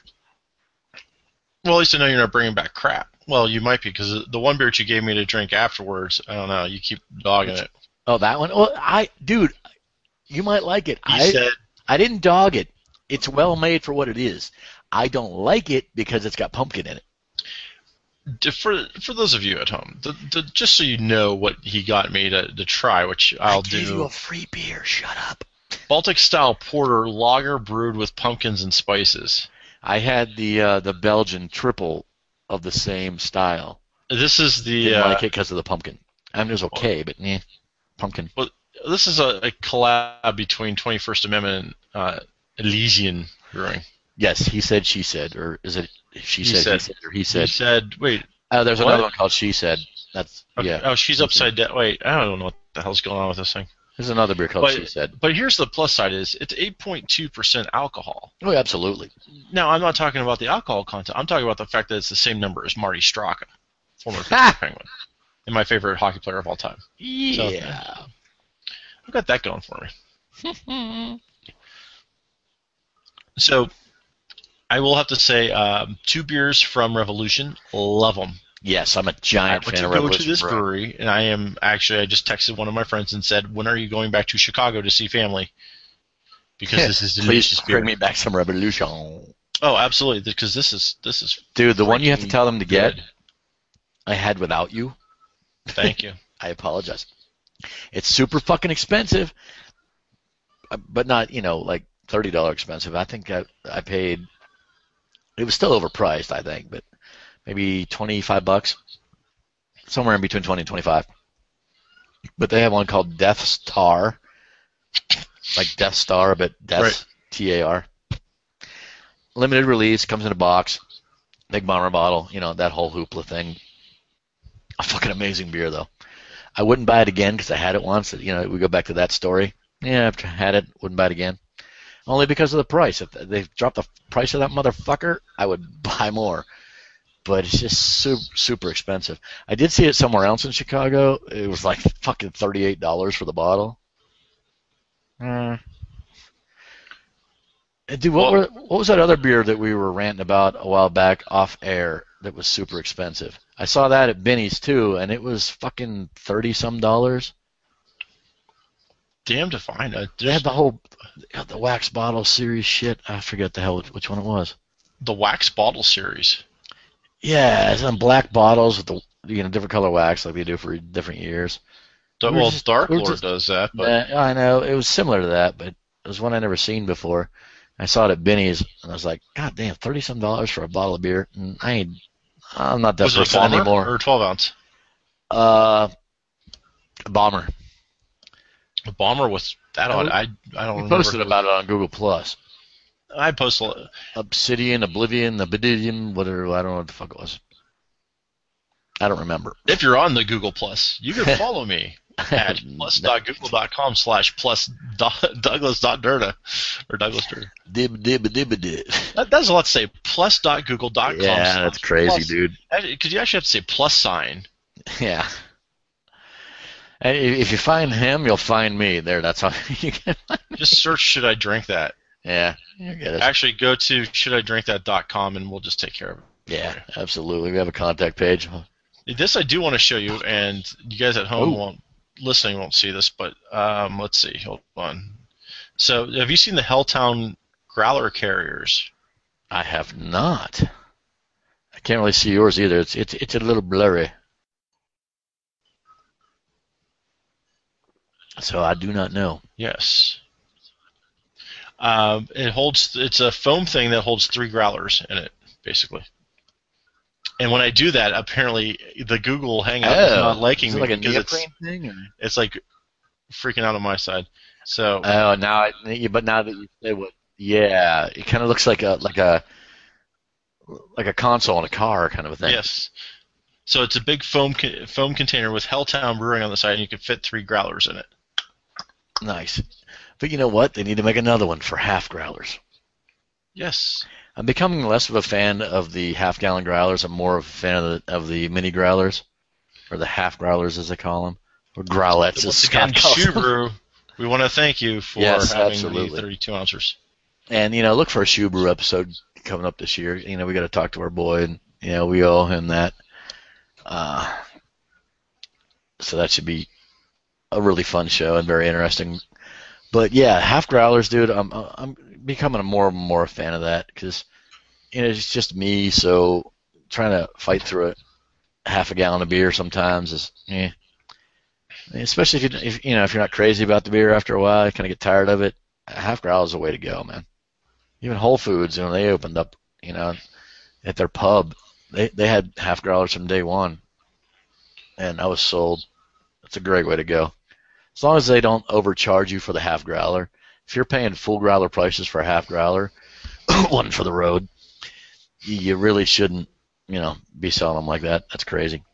Well, at least I know you're not bringing back crap. Well, you might be, because the one beer that you gave me to drink afterwards, I don't know, you keep dogging it. Oh, that one? Oh, I, dude, you might like it. You I, said, I didn't dog it. It's well made for what it is. I don't like it because it's got pumpkin in it. d- for for those of you at home, the, the, just so you know what he got me to, to try, which I'll I gave do. you a free beer. Shut up. Baltic style porter lager brewed with pumpkins and spices. I had the uh, the Belgian triple of the same style. This is the Didn't uh, like it because of the pumpkin. I mean, it was okay, but eh, pumpkin. this is a, a collab between twenty-first Amendment and uh, Elysian Brewing. Yes, he said, she said, or is it she He said, said. he said, or he He said? said, wait, Uh, there's what? another one called She Said. That's okay, yeah. oh, she's upside down. Wait, I don't know what the hell's going on with this thing. There's another beer called But- She Said. But here's the plus side: is it's eight point two percent alcohol. Oh, absolutely. Now, I'm not talking about the alcohol content. I'm talking about the fact that it's the same number as Marty Straka, former Pittsburgh Penguin, and my favorite hockey player of all time. Yeah. I've got that going for me. So, I will have to say, um, two beers from Revolution, love them. Yes, I'm a I giant went fan to of go Revolution to this Brewing. brewery, and I am actually, I just texted one of my friends and said, when are you going back to Chicago to see family? Because this is delicious Please beer. bring me back some Revolution. Oh, absolutely, because this is, this is Dude, the one you have to freaking tell them to get, good. I had without you. Thank you. I apologize. It's super fucking expensive, uh, but not, you know, like thirty dollars expensive. I think I, I paid, it was still overpriced, I think, but maybe twenty-five bucks, somewhere in between twenty and twenty-five. But they have one called Death Star, like Death Star, but Death, Right. T A R. Limited release, comes in a box, big bomber bottle, you know, that whole hoopla thing. A fucking amazing beer, though. I wouldn't buy it again because I had it once. You know, we go back to that story. Yeah, I've had it, wouldn't buy it again. Only because of the price. If they dropped the price of that motherfucker, I would buy more. But it's just super, super expensive. I did see it somewhere else in Chicago. It was like fucking thirty-eight dollars for the bottle. Uh, dude, what, Well- were, what was that other beer that we were ranting about a while back off air that was super expensive? I saw that at Benny's too, and it was fucking thirty-some dollars. Damn to find it. They had the whole they had the wax bottle series shit. I forget the hell which one it was. The wax bottle series. Yeah, some black bottles with the you know different color wax like they do for different years. The- We were well, just- Dark we were Lord just- does that, but Yeah, I know it was similar to that, but it was one I never seen before. I saw it at Benny's, and I was like, God damn, thirty some dollars for a bottle of beer. And I ain't, I'm not that was it a person bomber anymore. or a twelve ounce? Uh, bomber. A bomber with that on. I I don't We remember. posted about it on Google Plus. I posted. a- Obsidian, Oblivion, Oblivion, whatever. I don't know what the fuck it was. I don't remember. If you're on the Google Plus, you can follow me at plus.google.com slash plus douglas.dirta or Douglas Dirta. Dib dib dib dib. That, that's a lot to say. Plus.google.com. Yeah, that's crazy, plus, dude. Because you actually have to say plus sign. Yeah. And if you find him, you'll find me. There, that's how you can. Just search "Should I Drink That?" Yeah, you get it. Actually, go to should I drink that dot com and we'll just take care of it. Yeah, absolutely. We have a contact page. This I do want to show you, and you guys at home Ooh. won't listening won't see this, but um, let's see. Hold on. So, have you seen the Helltown Growler carriers? I have not. I can't really see yours either. It's it's it's a little blurry. So I do not know. Yes. Um, it holds. It's a foam thing that holds three growlers in it, basically. And when I do that, apparently the Google Hangout Oh, is not liking is it me like a because it's, neoprene thing? Or? it's like freaking out on my side. So Oh, now I. But now that you say what, yeah, it kind of looks like a like a like a console in a car kind of a thing. yes. So it's a big foam co- foam container with Helltown Brewing on the side, and you can fit three growlers in it. Nice. But you know what? They need to make another one for half growlers. Yes. I'm becoming less of a fan of the half gallon growlers. I'm more of a fan of the, of the mini growlers, or the half growlers as they call them, or growlets as Once Scott again, calls them. Shoebrew, we want to thank you for Yes, having absolutely. the thirty-two ounces. And you know, look for a Shoe Brew episode coming up this year. You know, we got to talk to our boy, and you know, we owe him that. Uh, so that should be a really fun show and very interesting. But yeah, half growlers, dude. I'm I'm becoming a more and more a fan of that because you know it's just me. So trying to fight through it, half a gallon of beer sometimes is eh. Especially if you if you know if you're not crazy about the beer after a while, you kind of get tired of it. Half growler is the way to go, man. Even Whole Foods, you know, they opened up, you know, at their pub, they they had half growlers from day one, and I was sold. That's a great way to go. As long as they don't overcharge you for the half growler. If you're paying full growler prices for a half growler, one for the road, you really shouldn't, you know, be selling them like that. That's crazy.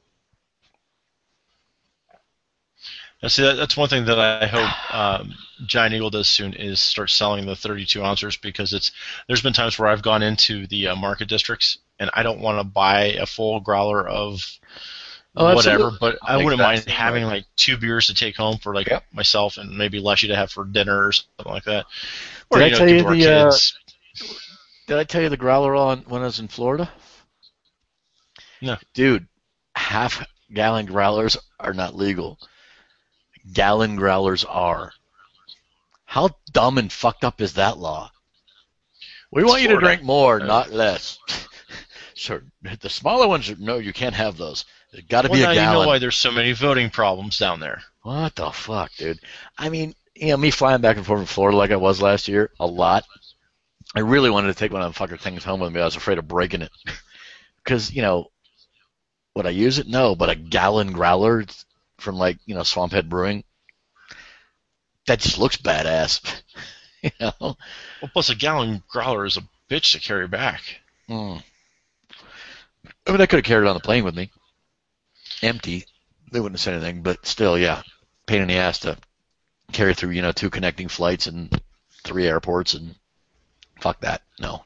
Now, see, that, that's one thing that I hope um, Giant Eagle does soon is start selling the thirty-two ounces because it's. There's been times where I've gone into the uh, market districts and I don't want to buy a full growler of Oh, whatever, absolutely. but I Exact wouldn't mind same having way. like two beers to take home for like Yep. myself and maybe Leshy to have for dinner or something like that. Or Did I you know, tell give you to our the, uh, kids. Did I tell you the growler on when I was in Florida? No. Dude, half gallon growlers are not legal. Gallon growlers are. How dumb and fucked up is that law? We It's want you to Florida. drink more, Uh, not less. Sure, the smaller ones, are, no, you can't have those. It's got to Well, be now a you know gallon. why there's so many voting problems down there. What the fuck, dude? I mean, you know, me flying back and forth from Florida like I was last year, a lot. I really wanted to take one of them fucking things home with me. I was afraid of breaking it. Because, you know, would I use it? No, but a gallon growler from, like, you know, Swamphead Brewing, that just looks badass. You know? Well, plus a gallon growler is a bitch to carry back. Mm. I mean, I could have carried it on the plane with me. Empty. They wouldn't have said anything, but still, yeah. Pain in the ass to carry through, you know, two connecting flights and three airports and fuck that. No.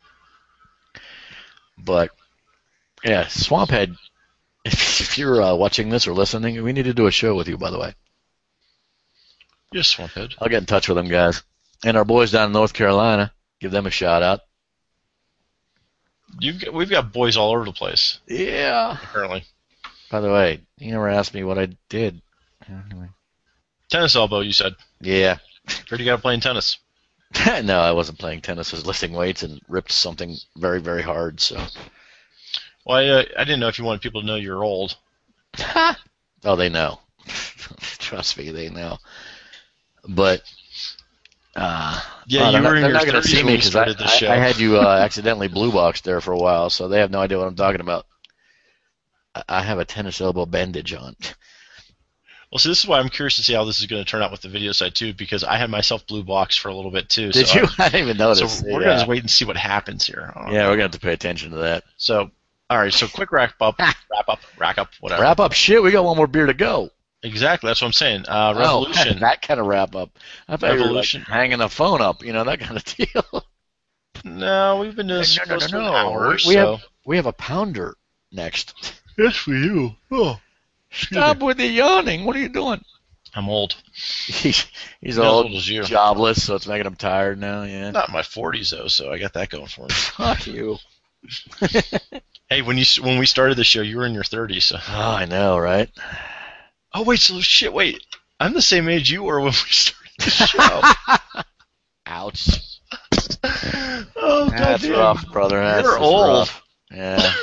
But, yeah, Swamphead, if, if you're uh, watching this or listening, we need to do a show with you, by the way. Yes, Swamphead. I'll get in touch with them, guys. And our boys down in North Carolina, give them a shout out. You've got, we've got boys all over the place, Yeah. apparently. By the way, you never asked me what I did. Tennis elbow, you said. Yeah. Heard you got to play in tennis. No, I wasn't playing tennis. I was lifting weights and ripped something very, very hard. So. Well, I, uh, I didn't know if you wanted people to know you're old. Oh, they know. Trust me, they know. But uh, Yeah, oh, you they're were not, in they're your not going to thirties see when me we because I, started this I, show. I had you uh, accidentally blue boxed there for a while, so they have no idea what I'm talking about. I, I have a tennis elbow bandage on. Well, see, this is why I'm curious to see how this is going to turn out with the video side, too, because I had myself blue boxed for a little bit, too. Did so you? I, I didn't even notice. so we're yeah. going to wait and see what happens here. Uh, Yeah, we're going to have to pay attention to that. So, all right, so quick wrap up, wrap up, rack up, whatever. Wrap up shit. We got one more beer to go. Exactly, that's what I'm saying. Uh, Revolution. Oh, that kind of wrap up. I thought Revolution. you were like hanging the phone up, you know, that kind of deal. No, we've been doing this No, no, close no, to no. an hour, We so. have we have a pounder next. Yes, we do. Oh. Stop with the yawning. What are you doing? I'm old. He's he's Not as old, old as you. jobless, so it's making him tired now. Yeah. Not in my forties though, so I got that going for me. Fuck you. Hey, when you when we started the show, you were in your thirties. So. Oh, I know, right? Oh wait, so shit. Wait, I'm the same age you were when we started the show. Ouch. Oh, That's goddamn. rough, brother. That's You're just old. rough. Yeah.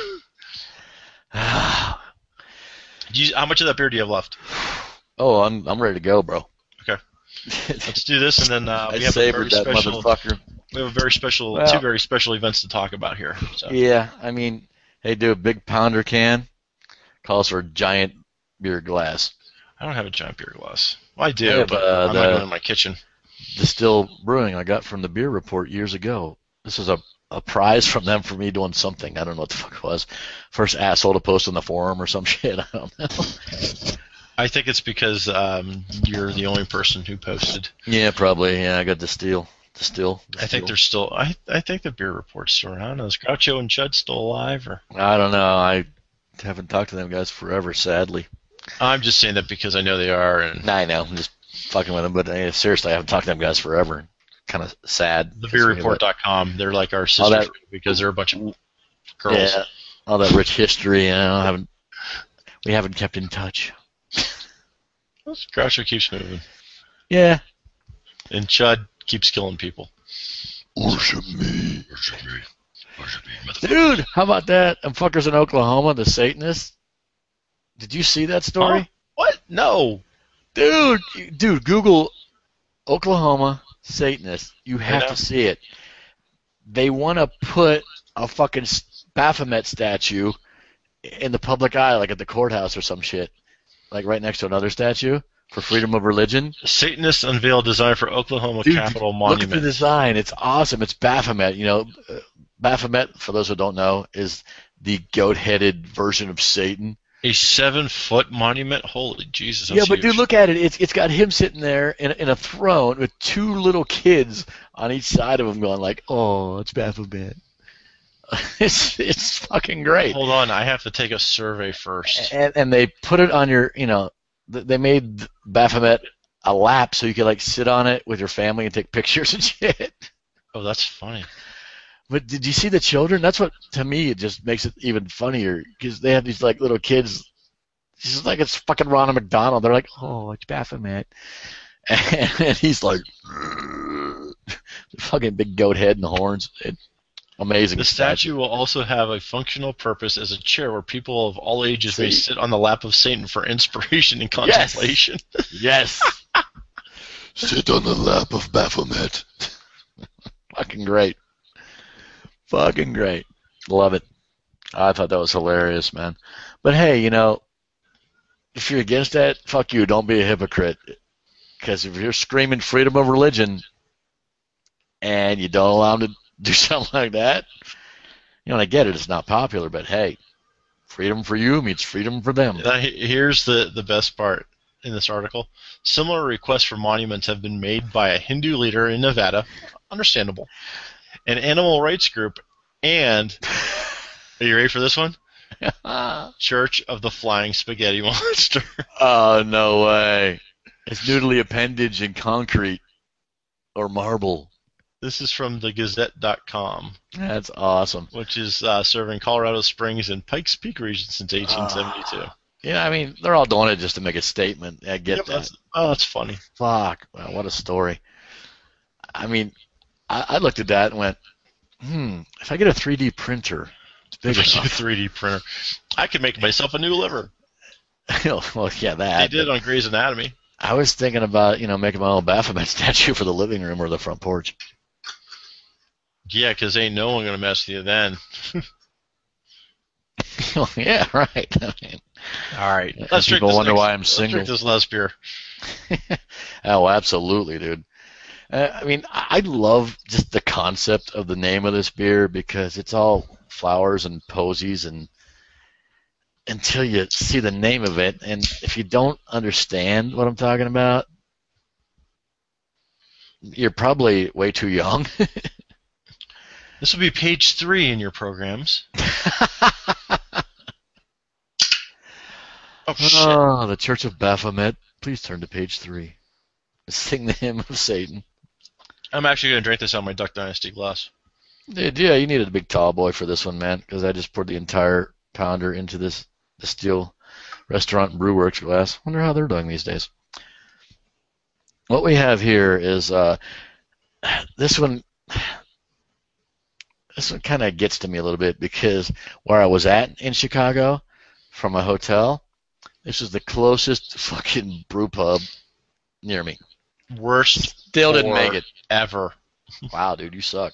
Do you, how much of that beer do you have left? Oh, I'm I'm ready to go, bro. Okay. Let's do this, and then uh, I we have a very savored that special. motherfucker. We have a very special, Well- two very special events to talk about here. So. Yeah, I mean, hey, do a big pounder can. Calls for a giant beer glass. I don't have a giant beer glass. Well, I do, I have, but uh, I'm the- not going in my kitchen. Distill Brewing I got from the Beer Report years ago. This is a, a prize from them for me doing something. I don't know what the fuck it was. First asshole to post on the forum or some shit. I don't know. I think it's because um, you're the only person who posted. Yeah, probably. Yeah, I got Distill. Distill. I think there's still. I I think the beer report's still around. Is Groucho and Chud still alive? Or I don't know. I haven't talked to them guys forever, sadly. I'm just saying that because I know they are, and I know. I'm just fucking with them. But uh, seriously, I haven't talked to them guys forever. Kind of sad. the beer report dot com. They're like our sister that- because they're a bunch of girls. Yeah, all that rich history. You know, haven't we haven't kept in touch. Groucho keeps moving, Yeah. and Chud keeps killing people. Worship me. Worship me. Worship me, motherfucker. Dude, how about that? Them fuckers in Oklahoma, the Satanists. Did you see that story? Huh? What? No. Dude, you- dude, Google Oklahoma Satanists. You have know. to see it. They want to put a fucking s- Baphomet statue in the public eye, like at the courthouse or some shit, like right next to another statue for freedom of religion. Satanists unveil design for Oklahoma Dude, Capitol look at the Monument. design. It's awesome. It's Baphomet. You know, uh, Baphomet, for those who don't know, is the goat-headed version of Satan. A seven-foot monument. Holy Jesus! Yeah, That's but huge. dude, look at it. It's it's got him sitting there in in a throne with two little kids on each side of him, going like, "Oh, it's Baphomet." It's it's fucking great. Hold on, I have to take a survey first. And and they put it on your, you know, th- they made Baphomet a lap so you could like sit on it with your family and take pictures and shit. Oh, that's funny. But did you see the children? That's what, to me, it just makes it even funnier because they have these like little kids. It's just like it's fucking Ronald McDonald. They're like, "Oh, it's Baphomet," and, and he's like, fucking big goat head and the horns. It, amazing. The statue will also have a functional purpose as a chair where people of all ages may See? sit on the lap of Satan for inspiration and contemplation. Yes. Sit on the lap of Baphomet. Fucking great. Fucking great. Love it. I thought that was hilarious, man. But hey, you know, if you're against that, fuck you. Don't be a hypocrite. Because if you're screaming freedom of religion and you don't allow them to do something like that, you know, and I get it. It's not popular, but hey, freedom for you means freedom for them. Now, he- here's the, the best part in this article. Similar requests for monuments have been made by a Hindu leader in Nevada, understandable, an animal rights group, and, are you ready for this one? Church of the Flying Spaghetti Monster. Oh, no way. It's noodly appendage in concrete or marble. This is from the Gazette dot com, That's awesome. which is uh, serving Colorado Springs and Pikes Peak region since eighteen seventy-two. Yeah, I mean, they're all doing it just to make a statement. I get Yep, that. that's, oh, that's funny. Fuck. Wow, what a story. I mean, I, I looked at that and went, hmm, if I get a three D printer, it's big Big enough. three D printer. I could make myself a new liver. Well, yeah, They that. did but on Grey's Anatomy. I was thinking about, you know, making my own Baphomet statue for the living room or the front porch. Yeah, because ain't no one going to mess with you then. Yeah, right. I mean, All right. and Let's drink people this wonder next- why I'm let's single. drink this last beer. Oh, absolutely, dude. Uh, I mean, I I love just the concept of the name of this beer because it's all flowers and posies, and until you see the name of it, and if you don't understand what I'm talking about, you're probably way too young. This will be page three in your programs. Oh, shit. Oh, the Church of Baphomet. Please turn to page three. Sing the hymn of Satan. I'm actually going to drink this out of my Duck Dynasty glass. Dude, yeah, you needed a big tall boy for this one, man, because I just poured the entire pounder into this the steel restaurant Brewworks glass. Wonder how they're doing these days. What we have here is uh, this one. This one kind of gets to me a little bit because where I was at in Chicago, from a hotel, this is the closest fucking brew pub near me. Worst. Still didn't make it ever. Wow, dude, you suck.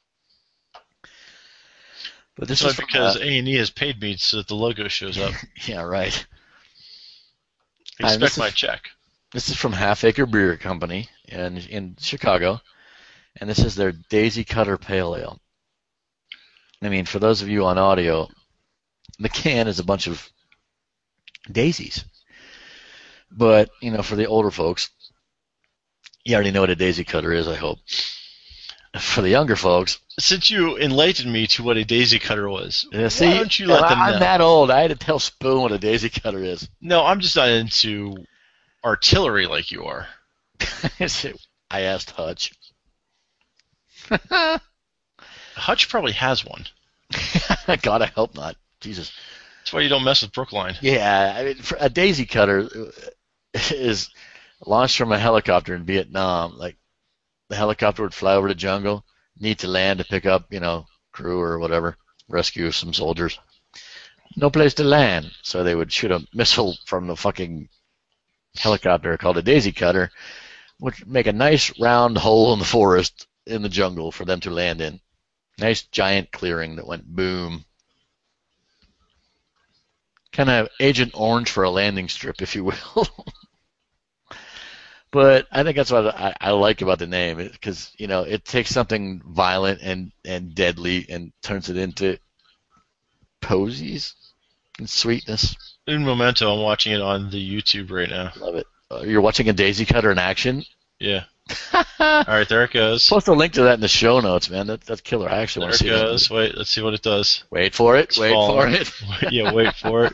But this It's is not from, because uh, A and E has paid me so that the logo shows up. yeah, right. Expect And this my is- check. This is from Half Acre Beer Company in in Chicago, and this is their Daisy Cutter Pale Ale. I mean, for those of you on audio, the can is a bunch of daisies. But, you know, for the older folks, you already know what a daisy cutter is, I hope. For the younger folks, Since you enlightened me to what a daisy cutter was, yeah, see, why don't you let I- them I'm know? that old. I had to tell Spoon what a daisy cutter is. No, I'm just not into artillery like you are. I asked Hutch. Hutch probably has one. God, I hope not. Jesus. That's why you don't mess with Brookline. Yeah, I mean, for a daisy cutter is launched from a helicopter in Vietnam. Like, the helicopter would fly over the jungle, need to land to pick up, you know, crew or whatever, rescue some soldiers. No place to land, so they would shoot a missile from the fucking helicopter called a daisy cutter, which would make a nice round hole in the forest in the jungle for them to land in. Nice giant clearing that went boom. Kind of Agent Orange for a landing strip, if you will. But I think that's what I, I like about the name, because, you know, it takes something violent and, and deadly and turns it into posies and sweetness. In Memento, I'm watching it on the YouTube right now. Love it. Uh, you're watching a daisy cutter in action? Yeah. All right, there it goes. Post a link to that in the show notes, man. That, that's killer. I actually There want to it see goes. that. Wait, let's see what it does. Wait for it. It's Wait falling. for it. Wait, yeah, wait for it.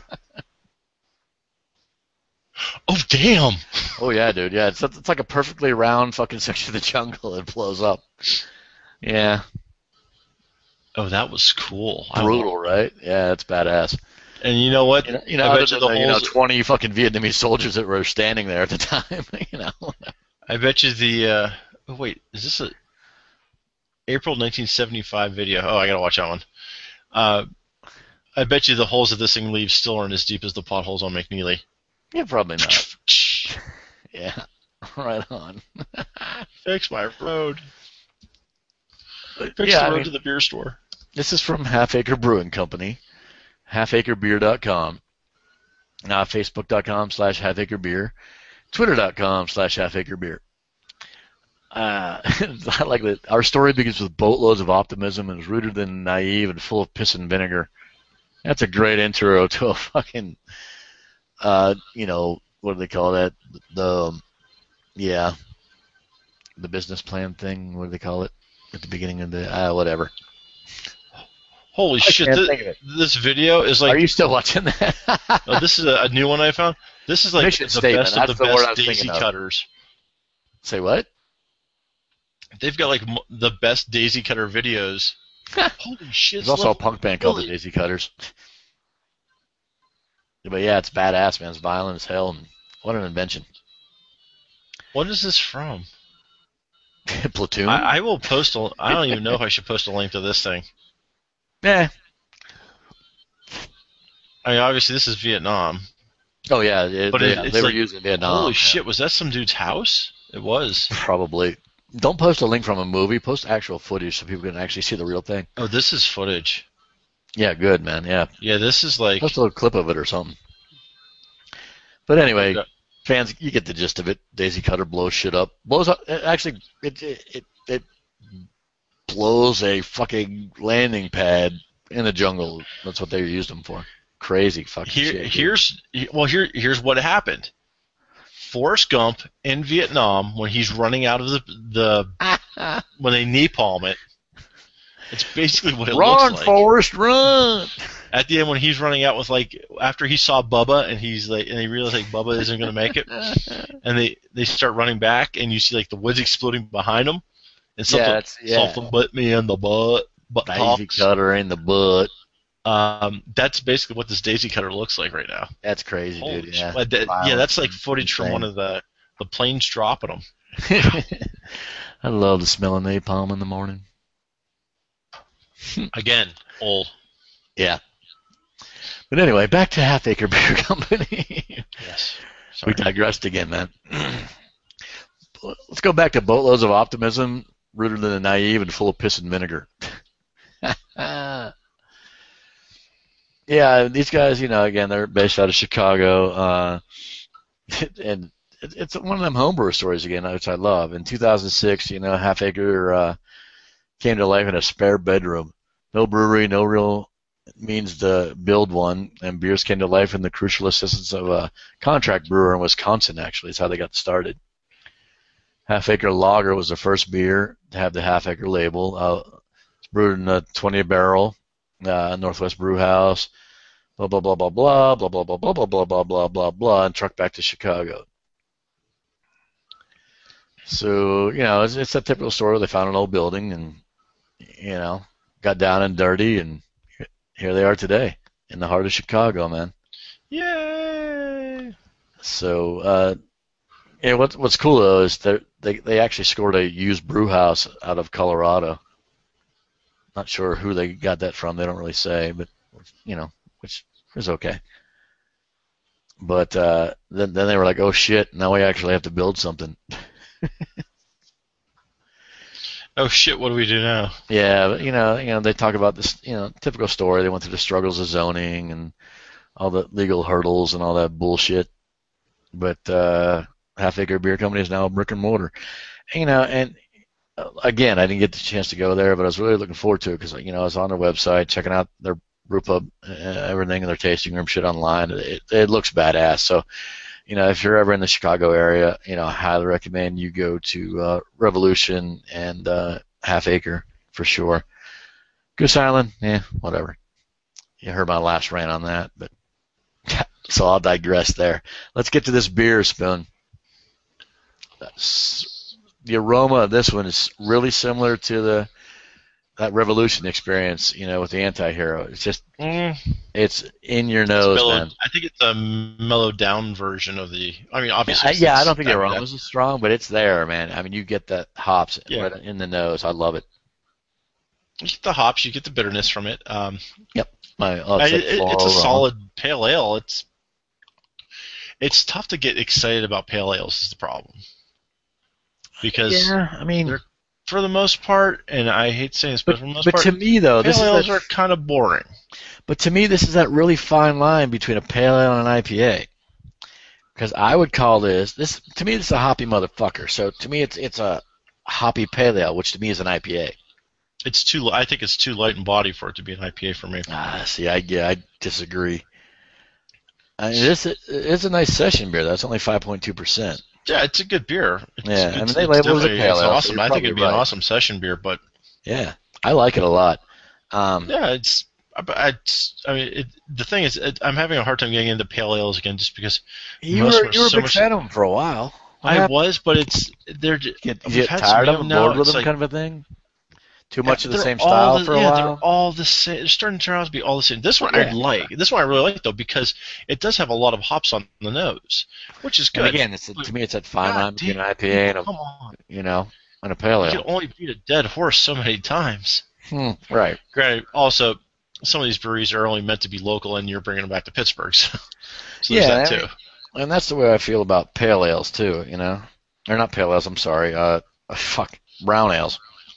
Oh, damn! Oh, yeah, dude. Yeah, it's, it's like a perfectly round fucking section of the jungle. It blows up. Yeah. Oh, that was cool. I- Brutal, right? Yeah, it's badass. And you know what? You know, you know, I other bet you than the the, you know, holes. twenty fucking Vietnamese soldiers that were standing there at the time, you know. I bet you the. Uh, oh wait, is this a April nineteen seventy-five video? Oh, I gotta watch that one. Uh, I bet you the holes that this thing leaves still aren't as deep as the potholes on McNeely. Yeah, probably not. Yeah, right on. Fix my road. Fix yeah, the I road mean, to the beer store. this is from Half Acre Brewing Company, half acre beer dot com, uh, facebook dot com slash half acre beer, twitter dot com slash half acre beer. Uh, I like that. Our story begins with boatloads of optimism and is rooted in naive and full of piss and vinegar. That's a great intro to a fucking, uh, you know, what do they call that? The, um, yeah, the business plan thing. What do they call it at the beginning of the, uh, whatever. Holy I shit! can't This, think of it. this video is like. Are you still watching that? Oh, this is a, a new one I found. This is like Mission the statement, best of that's the the word I best was daisy thinking of. cutters. Say what? They've got like m- the best daisy cutter videos. Holy shit! There's also a level- punk band called the really? Daisy Cutters. But yeah, it's badass, man. It's violent as hell, and what an invention. What is this from? Platoon? I, I will post. A, I don't even know if I should post a link to this thing. Eh. I mean, obviously this is Vietnam. Oh yeah, it, But they, it- it's they were like- using Vietnam. Holy yeah. shit! Was that some dude's house? It was. Probably. Don't post a link from a movie. Post actual footage so people can actually see the real thing. Oh, this is footage. Yeah, good, man. Yeah. Yeah, this is like. Post a little clip of it or something. But anyway, Okay. fans, you get the gist of it. Daisy Cutter blows shit up. Blows up. it- Actually, it it it, it blows a fucking landing pad in the jungle. That's what they used them for. Crazy fucking Here, shit. dude. here's well, here, here's what happened. Forrest Gump in Vietnam when he's running out of the the when they napalm it. It's basically what it Run, looks like. Forrest, run! At the end, when he's running out with like after he saw Bubba and he's like and he realized like Bubba isn't going to make it, and they they start running back and you see like the woods exploding behind them, and something Yeah, it's- yeah. something bit me in the butt. Butt Daisy talks. cutter in the butt. Um, that's basically what this daisy cutter looks like right now. That's crazy, Holy dude. Yeah. sh- but that- yeah, that's like footage from Insane. one of the the planes dropping them. I love the smell of napalm in the morning. Again, old. Yeah. But anyway, back to Half Acre Beer Company. Yes. We Sorry. digressed again, man. Let's go back to boatloads of optimism, rooted in the naive and full of piss and vinegar. Yeah, these guys, you know, again, they're based out of Chicago, uh, and it- it's one of them homebrewer stories again, which I love. In two thousand six, you know, Half Acre uh, came to life in a spare bedroom. No brewery, no real means to build one, and beers came to life in the crucial assistance of a contract brewer in Wisconsin, actually. That's how they got started. Half Acre Lager was the first beer to have the Half Acre label. Uh, it's brewed in a twenty barrel, uh, Northwest Brew House, blah, blah, blah, blah, blah, blah, blah, blah, blah, blah, blah, blah, blah, blah, blah, and trucked back to Chicago. So, you know, it's, it's a typical story. They found an old building and, you know, got down and dirty, and here they are today in the heart of Chicago, man. Yay! So, uh, yeah, what, what's cool, though, is they they they actually scored a used brew house out of Colorado. Not sure who they got that from. They don't really say, but, you know, which is okay. But uh, then, then they were like, oh, shit, now we actually have to build something. Oh shit! What do we do now? Yeah, but, you know, you know, they talk about this, you know, typical story. They went through the struggles of zoning and all the legal hurdles and all that bullshit. But uh, Half Acre Beer Company is now a brick and mortar. And, you know, and uh, again, I didn't get the chance to go there, but I was really looking forward to it because, you know, I was on their website checking out their brew pub, uh, everything in their tasting room shit online. It, it looks badass. So, you know, if you're ever in the Chicago area, you know, I highly recommend you go to uh, Revolution and uh, Half Acre for sure. Goose Island, yeah, whatever. You heard my last rant on that, but so I'll digress there. Let's get to this beer, Spoon. That's, the aroma of this one is really similar to the that Revolution experience, you know, with the Anti-Hero. It's just, Mm, it's in your nose, mellowed- man. I think it's a mellowed down version of the. I mean, obviously. I, it's- yeah, I don't think the I mean, aroma is strong, but it's there, man. I mean, you get the hops Yeah. right in the nose. I love it. You get the hops, you get the bitterness from it. Um, My, oh, I, it's, like it- floral it's a aroma. solid pale ale. It's it's tough to get excited about pale ales. Is the problem because Yeah, I mean, they're- for the most part, and I hate saying this, but, but, for the most but part, to me though, this pale is ales that, are kind of boring. but to me this is that really fine line between a pale ale and an I P A. Because I would call this this to me this is a hoppy motherfucker. So to me it's it's a hoppy pale ale, which to me is an I P A. It's too. I think it's too light in body for it to be an I P A for me. Ah, see, I yeah, I disagree. I mean, this is it's a nice session beer. That's only five point two percent. Yeah, it's a good beer. It's, Yeah, it's, I mean, they it's label it as a definitely- pale it's ale, so awesome. you're I think it'd be probably an right. awesome session beer, but Yeah, I like it a lot. Um, yeah, it's. I, it's, I mean, it, the thing is, it, I'm having a hard time getting into pale ales again, just because you most were were you were a so big much- fan of them for a while. What I happened? was, but it's they're. Get, you we've get had tired some of them, now, bored with it's them, like- kind of a thing. Too much of the They're same all style the- for a yeah, while. They're all the same. They're starting to turn out to be all the same. This one I Yeah. like. This one I really like though because it does have a lot of hops on the nose, which is And good. again, it's to me it's that fine God line between damn, an I P A and a Come on, you know and a pale you ale. can only beat a dead horse so many times. Hmm, right. Granted, also some of these breweries are only meant to be local, and you're bringing them back to Pittsburgh, so, so there's Yeah, that I too. mean, And that's the way I feel about pale ales too. You know, or not pale ales. I'm sorry. Uh, fuck brown ales.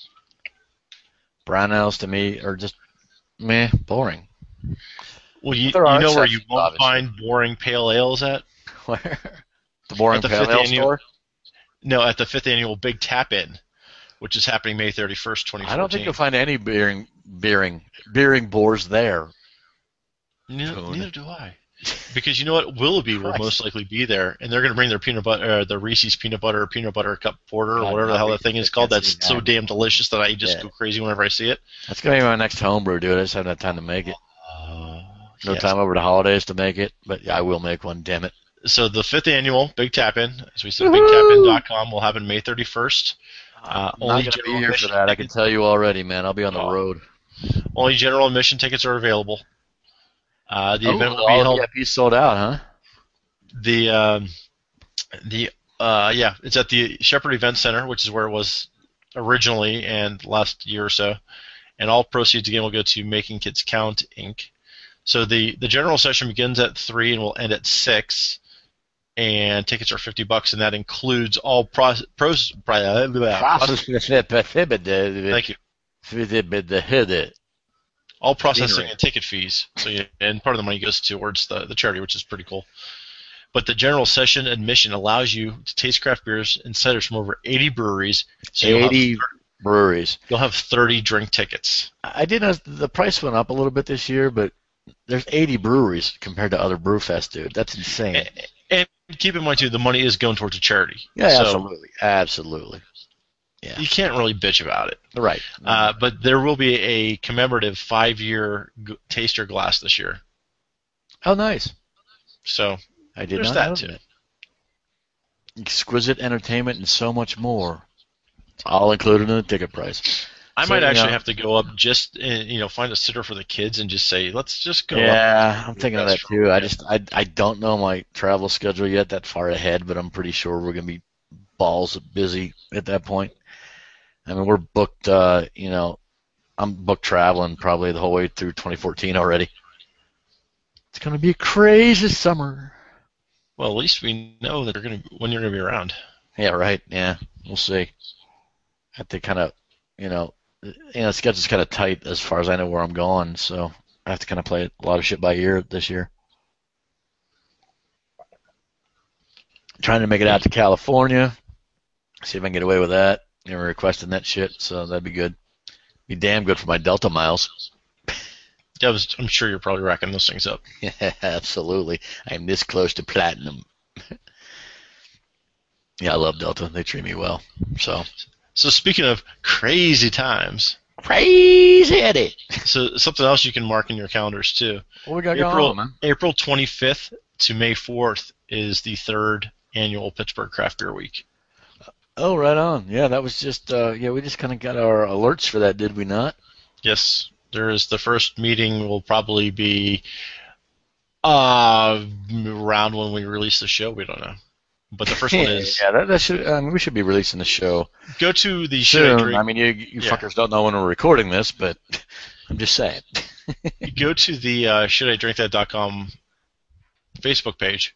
Brown ales to me are just meh, boring. Well, you, you There are know where you exceptions, won't obviously. find boring pale ales at? Where the boring At the pale fifth ale annual- store. No, at the fifth annual Big Tap In, which is happening May thirty-first, twenty fourteen. I don't think you'll find any beering, beering, beering boars there. Neither, Tone. neither do I. Because you know what, Willoughby will Christ. most likely be there, and they're going to bring their peanut butter, uh, the Reese's peanut butter, peanut butter cup porter, or God, whatever the not hell that Reese's, thing is I called. can't That's see so that. damn delicious that I just Yeah. go crazy whenever I see it. That's gonna be my next homebrew, dude. I just haven't had time to make it. Uh, No Yes. time over the holidays to make it, but yeah, I will make one. Damn it! So the fifth annual Big Tap In, as we said, big tap in dot com will happen May thirty-first. Uh, I'm only not gonna be general here for admission that. I can tickets- tell you already, man. I'll be on the Oh. road. Only general admission tickets are available. Uh, the Oh, event will all be the held. V I Ps sold out, huh? The um, the uh, yeah, it's at the Shepherd Event Center, which is where it was originally and last year or so. And all proceeds again will go to Making Kids Count, Incorporated. So the the general session begins at three and will end at six. And tickets are fifty bucks, and that includes all pros. pros uh, Thank thank you. you. All processing Scenery. and ticket fees. So yeah, and part of the money goes towards the, the charity, which is pretty cool. But the general session admission allows you to taste craft beers and ciders from over eighty breweries. So you'll eighty have, breweries. you'll have thirty drink tickets. I did notice the price went up a little bit this year, but there's eighty breweries compared to other Brewfest, dude. That's insane. And, and keep in mind too, the money is going towards a charity. Yeah, so absolutely, absolutely. Yeah, you can't really bitch about it. right. Uh, but there will be a commemorative five-year g- taster glass this year. oh, nice. So I did there's not that know too. that. Exquisite entertainment and so much more. It's all included in the ticket price. I So, might you actually know- have to go up just, uh, you know, find a sitter for the kids and just say, let's just go up. Yeah, I'm thinking of that restaurant. too. I just I I don't know my travel schedule yet that far ahead, but I'm pretty sure we're gonna be balls busy at that point. I mean, we're booked. Uh, you know, I'm booked traveling probably the whole way through twenty fourteen already. It's gonna be a crazy summer. Well, at least we know that you're gonna when you're gonna be around. Yeah, right. Yeah, we'll see. I have to kind of, you know, you know, the schedule's kind of tight as far as I know where I'm going, so I have to kind of play a lot of shit by ear this year. Trying to make it out to California, see if I can get away with that. You know, requesting that shit, so that'd be good. Be damn good for my Delta miles. Yeah, I was, I'm sure you're probably racking those things up. Yeah, absolutely. I'm this close to platinum. Yeah, I love Delta. They treat me well. So So speaking of crazy times, crazy Eddie. so something else you can mark in your calendars too. What we got going April on, man? April twenty-fifth to May fourth is the third annual Pittsburgh Craft Beer Week. Oh, right on. Yeah, that was just uh, yeah. We just kind of got our alerts for that, did we not? Yes, there is the first meeting will probably be uh, around when we release the show. We don't know, but the first one is yeah. That, that should. I mean, we should be releasing the show go to the Should I soon. Drink. I mean, you you Yeah. fuckers don't know when we're recording this, but I'm just saying. go to the uh, should I drink that dot com Facebook page,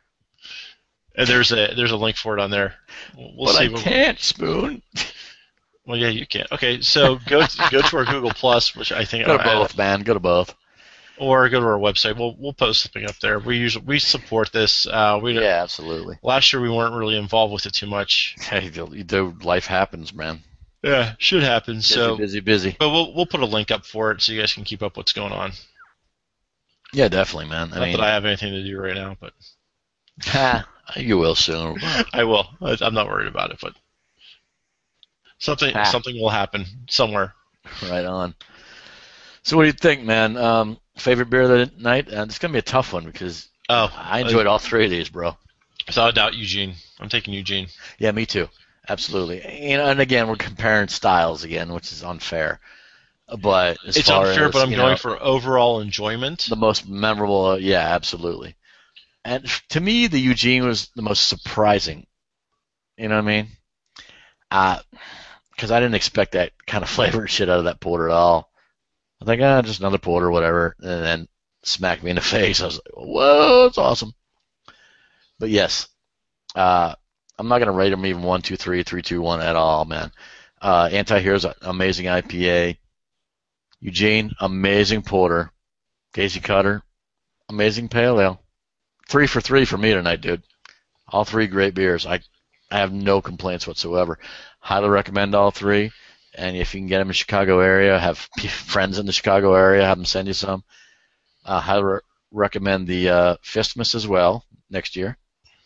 and there's a there's a link for it on there. We'll, we'll but see. I what- can't, Spoon. Well, yeah, you can. Okay, so go to, go to our Google Plus, which I think, Go to both, man. Go to both. or go to our website. We'll we'll post something up there. We usually we support this. Uh, we don't- Yeah, absolutely. Last year we weren't really involved with it too much. Hey, you do- life happens, man. Yeah, should happen. Busy, So, busy, busy. but we'll we'll put a link up for it so you guys can keep up what's going on. Yeah, definitely, man. I Not mean, that I have anything to do right now, but ha, you will soon. I will. I- I'm not worried about it, but something Ah. something will happen somewhere. Right on. So, what do you think, man? Um, favorite beer of the night? Uh, it's gonna be a tough one because Oh, I enjoyed all three of these, bro. without a doubt, Eugene. I'm taking Eugene. Yeah, me too. Absolutely. You know, and again, we're comparing styles again, which is unfair. But as It's far unfair, as, but I'm you going know, for overall enjoyment. the most memorable. Uh, yeah, absolutely. And f- to me, the Eugene was the most surprising. You know what I mean? Because I didn't expect that kind of flavor shit out of that porter at all. I think, ah, just another porter, whatever, and then smacked me in the face. I was like, whoa, it's awesome. But yes, uh, I'm not gonna rate them even one, two, three, three, two, one at all, man. Uh, Anti-Hero's an amazing I P A. Eugene, amazing porter. Casey Cutter, amazing pale ale. Three for three for me tonight, dude. All three great beers. I, I have no complaints whatsoever. Highly recommend all three. And if you can get them in the Chicago area, have p- friends in the Chicago area, have them send you some. Uh, highly re- recommend the uh, Fistmas as well next year,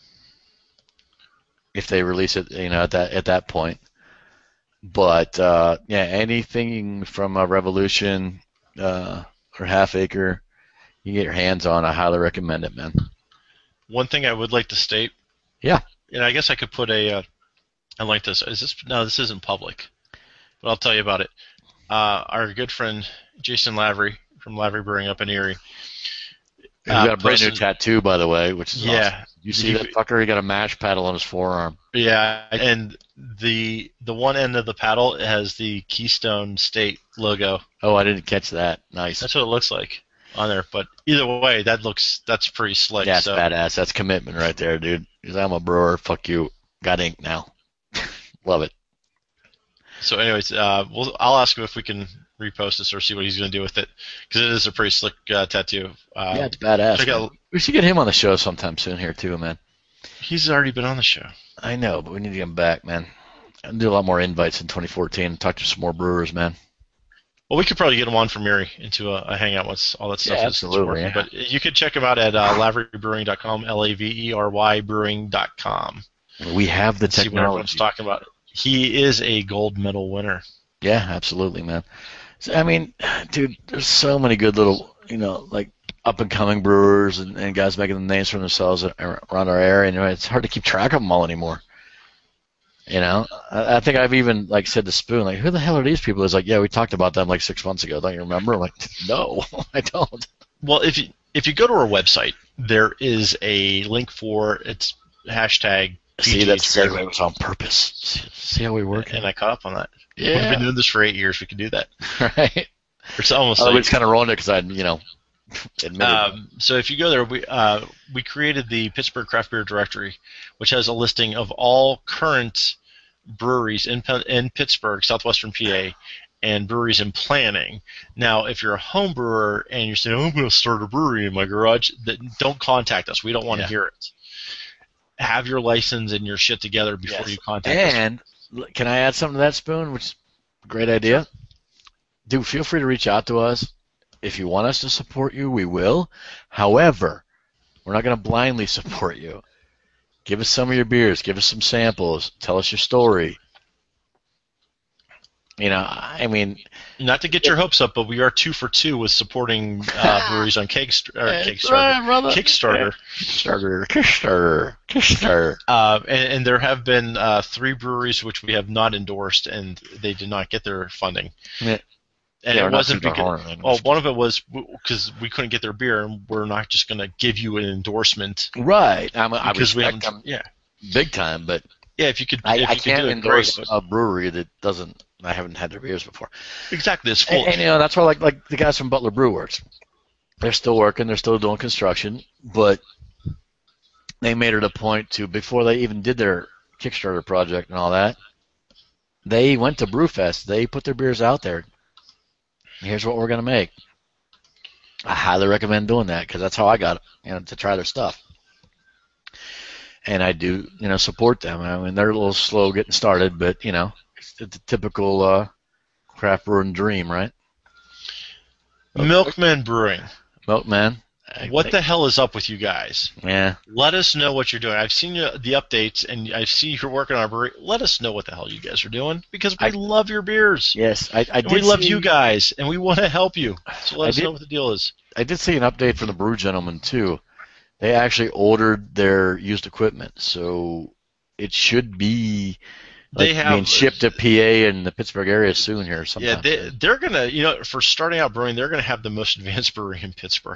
if they release it, you know, at that at that point. But uh, yeah, anything from uh, Revolution uh, or Half Acre, you get your hands on, I highly recommend it, man. One thing I would like to state. Yeah. And I guess I could put a, uh, a link to this. Is this no? This isn't public, but I'll tell you about it. Uh, our good friend Jason Lavery from Lavery Brewing up in Erie. He's uh, got a brand new posted- tattoo, by the way, which is Yeah. awesome. You see He- that fucker? He got a mash paddle on his forearm. Yeah, and the the one end of the paddle has the Keystone State logo. Oh, I didn't catch that. Nice. That's what it looks like on there. But either way, that looks that's pretty slick. Yeah, it's so. badass. That's commitment right there, dude. Because I'm a brewer. Fuck you. Got ink now. Love it. So, anyways, uh, we'll, I'll ask him if we can repost this or see what he's going to do with it, because it is a pretty slick uh, tattoo. Uh, Yeah, it's badass. check man. out- We should get him on the show sometime soon here too, man. He's already been on the show. I know, but we need to get him back, man. I'll do a lot more invites in twenty fourteen. Talk to some more brewers, man. Well, we could probably get him on from Erie into a, a hangout once all that stuff Yeah, is is absolutely, working. yeah. But you could check him out at uh, lavery brewing dot com, L A V E R Y brewing dot com. We have the See what everyone's technology. talking about. He is a gold medal winner. Yeah, absolutely, man. So, I mean, dude, there's so many good little, you know, like up and coming brewers and, and guys making the names for themselves around our area, and you know, it's hard to keep track of them all anymore. You know, I, I think I've even like said to Spoon, like, who the hell are these people? It's like, yeah, we talked about them like six months ago. Don't you remember? I'm like, no, I don't. Well, if you if you go to our website, there is a link for its hashtag. See, that's great. It was on purpose. See, see how we work? And I caught up on that. We've Yeah, been doing this for eight years. We can do that. right. It's almost Oh, we like just kind of rolling it because I, you know, admitted. Um, so if you go there, we uh, we created the Pittsburgh Craft Beer Directory, which has a listing of all current breweries in Pe- in Pittsburgh, southwestern P A, and breweries in planning. Now, if you're a home brewer and you're saying, oh, I'm going to start a brewery in my garage, that, don't contact us. We don't want to Yeah. hear it. Have your license and your shit together before Yes. you contact us. And l- can I add something to that, Spoon? Which is a great idea. Dude, feel free to reach out to us. If you want us to support you, we will. However, we're not going to blindly support you. Give us some of your beers. Give us some samples. Tell us your story. You know, I mean, Not to get your hopes up, but we are two for two with supporting uh, breweries on Kickst- or That's Kickstarter. right, brother. Kickstarter. Kickstarter, Kickstarter, Kickstarter. Uh, and, and there have been uh, three breweries which we have not endorsed, and they did not get their funding. Yeah. And Yeah, we're it not wasn't tooting our because horn. well, one of it was because we couldn't get their beer, and we're not just going to give you an endorsement Right. I'm, I because we respect haven't. them Yeah, big time, but yeah. If you could, I, if I you could can't do it, endorse great, but- a brewery that doesn't. I haven't had their beers before. exactly. It's full. And, and you know that's why, like, like the guys from Butler Brew Works, they're still working. They're still doing construction, but they made it a point to before they even did their Kickstarter project and all that. They went to Brewfest. They put their beers out there. Here's what we're gonna make. I highly recommend doing that because that's how I got, you know, to try their stuff. And I do, you know, support them. I mean, they're a little slow getting started, but you know, it's the typical uh, craft brewing dream, right? Milkman Brewing. Milkman. I What think- the hell is up with you guys? Yeah. Let us know what you're doing. I've seen you, the updates, and I see you're working on a brewery. Let us know what the hell you guys are doing because we I- love your beers. Yes, I, I And did. we love see, you guys, and we want to help you. So let I us did- know what the deal is. I did see an update from the Brew Gentleman too. They actually ordered their used equipment, so it should be like, They have being shipped to P A and the Pittsburgh area soon here. Sometime. Yeah, they, they're gonna, you know, for starting out brewing, they're gonna have the most advanced brewery in Pittsburgh.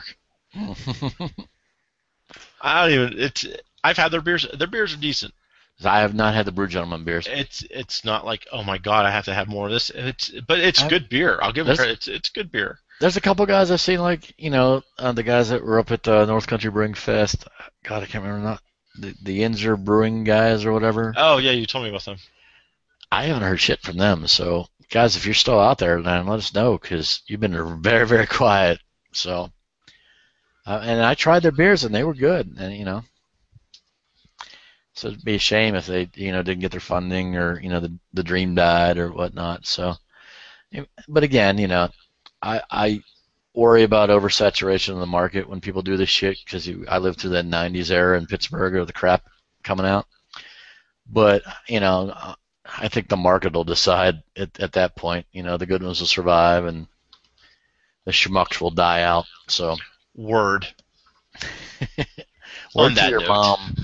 I don't even. It's. I've had their beers. Their beers are decent. I have not had the Brew Gentleman beers. It's. It's not like, oh my god, I have to have more of this. It's. But it's I- good beer. I'll give them That's- credit. It's. It's good beer. There's a couple guys I've seen, like, you know, uh, the guys that were up at the North Country Brewing Fest. God, I can't remember not the the Inzer Brewing guys or whatever. Oh yeah, you told me about them. I haven't heard shit from them. So, guys, if you're still out there, then let us know because you've been very, very quiet. So, uh, and I tried their beers and they were good, and you know, so it'd be a shame if they, you know, didn't get their funding or you know the the dream died or whatnot. So, but again, you know, I I worry about oversaturation of the market when people do this shit because I lived through that nineties era in Pittsburgh of the crap coming out. But you know, I think the market will decide at, at that point. You know, the good ones will survive and the schmucks will die out. So Word. Word On to that your note. mom.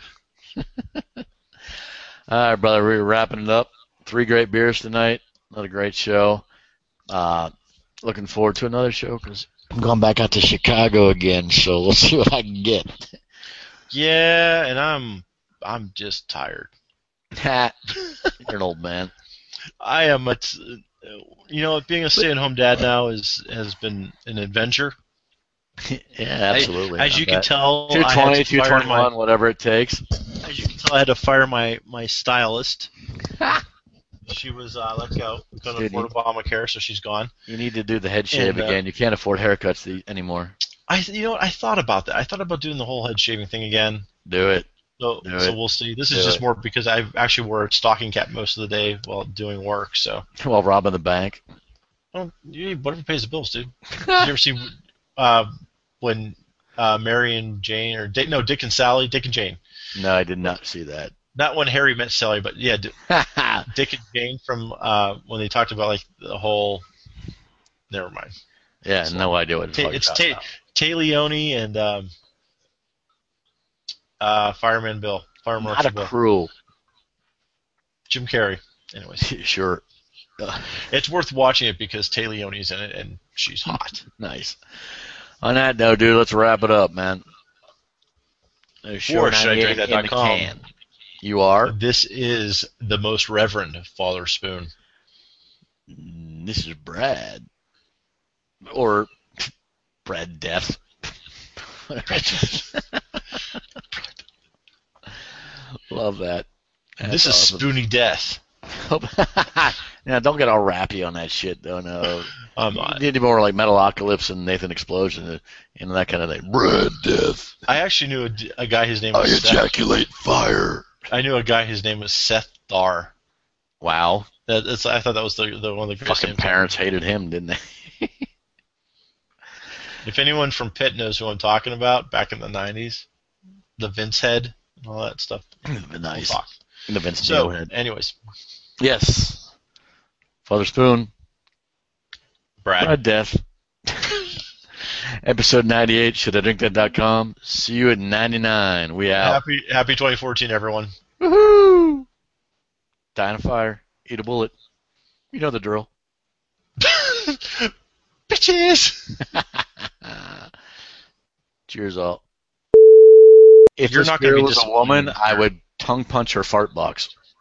All right, brother, we're wrapping it up. Three great beers tonight. Another great show. Uh, looking forward to another show because I'm going back out to Chicago again, so we'll see what I can get. Yeah, and I'm I'm just tired. You're an old man. I am a t- you know, being a stay-at-home dad now is has been an adventure. Yeah, absolutely. I, as I you bet. can tell, two I had twenty, to two fire twenty-one, my, whatever it takes. as you can tell, I had to fire my my stylist. She was uh, let go. Couldn't Dude, afford you- Obamacare, so she's gone. You need to do the head shave And, uh, again. You can't afford haircuts the- anymore. I, you know, what? I thought about that. I thought about doing the whole head shaving thing again. Do it. So, Do so it. we'll see. This Do is just it. more because I actually wore a stocking cap most of the day while doing work. So, While robbing the bank. well, you need whatever pays the bills, dude. Did you ever see uh, when uh, Mary and Jane, or Dick, no, Dick and Sally, Dick and Jane. No, I did not see that. Not when Harry met Sally, but yeah, D- Dick and Jane from uh, when they talked about like the whole. Never mind. Yeah, So, no idea what the Ta- fuck it's you're Ta- Tay Leone and um, uh, Fireman Bill, Fireman Not a Bill, crew. Jim Carrey. Anyways, Sure. Uh, it's worth watching it because Tay Leone's in it and she's hot. nice. On that note, dude, let's wrap it up, man. There's show Or should I ninety-eight drink that in dot the com? can. You are? This is the most Reverend Father Spoon. Mm, This is Brad. Or Brad Death. Love that. That's this is awesome. Spoony Death. Now, don't get all rappy on that shit, though. No, Um, you I, need more like Metalocalypse and Nathan Explosion, and, and that kind of thing. Brad Death. I actually knew a, d- a guy. His name I was Seth. ejaculate fire. I knew a guy. His name was Seth Thar. Wow. That, that's, I thought that was the, the one of the greatest Fucking names. parents hated him, didn't they? If anyone from Pitt knows who I'm talking about, back in the nineties, the Vince head and all that stuff. Nice. We'll talk. The Vince So, Neil head. anyways, Yes. Father Spoon. Brad. Brad Death. Episode ninety-eight, should I drink that dot com. See you at ninety-nine. We out. Happy Happy twenty fourteen, everyone. Woohoo! Die in a fire. Eat a bullet. You know the drill. Bitches! Cheers, all. If You're this not gonna girl be was a woman, disappointed. I would tongue punch her fart box.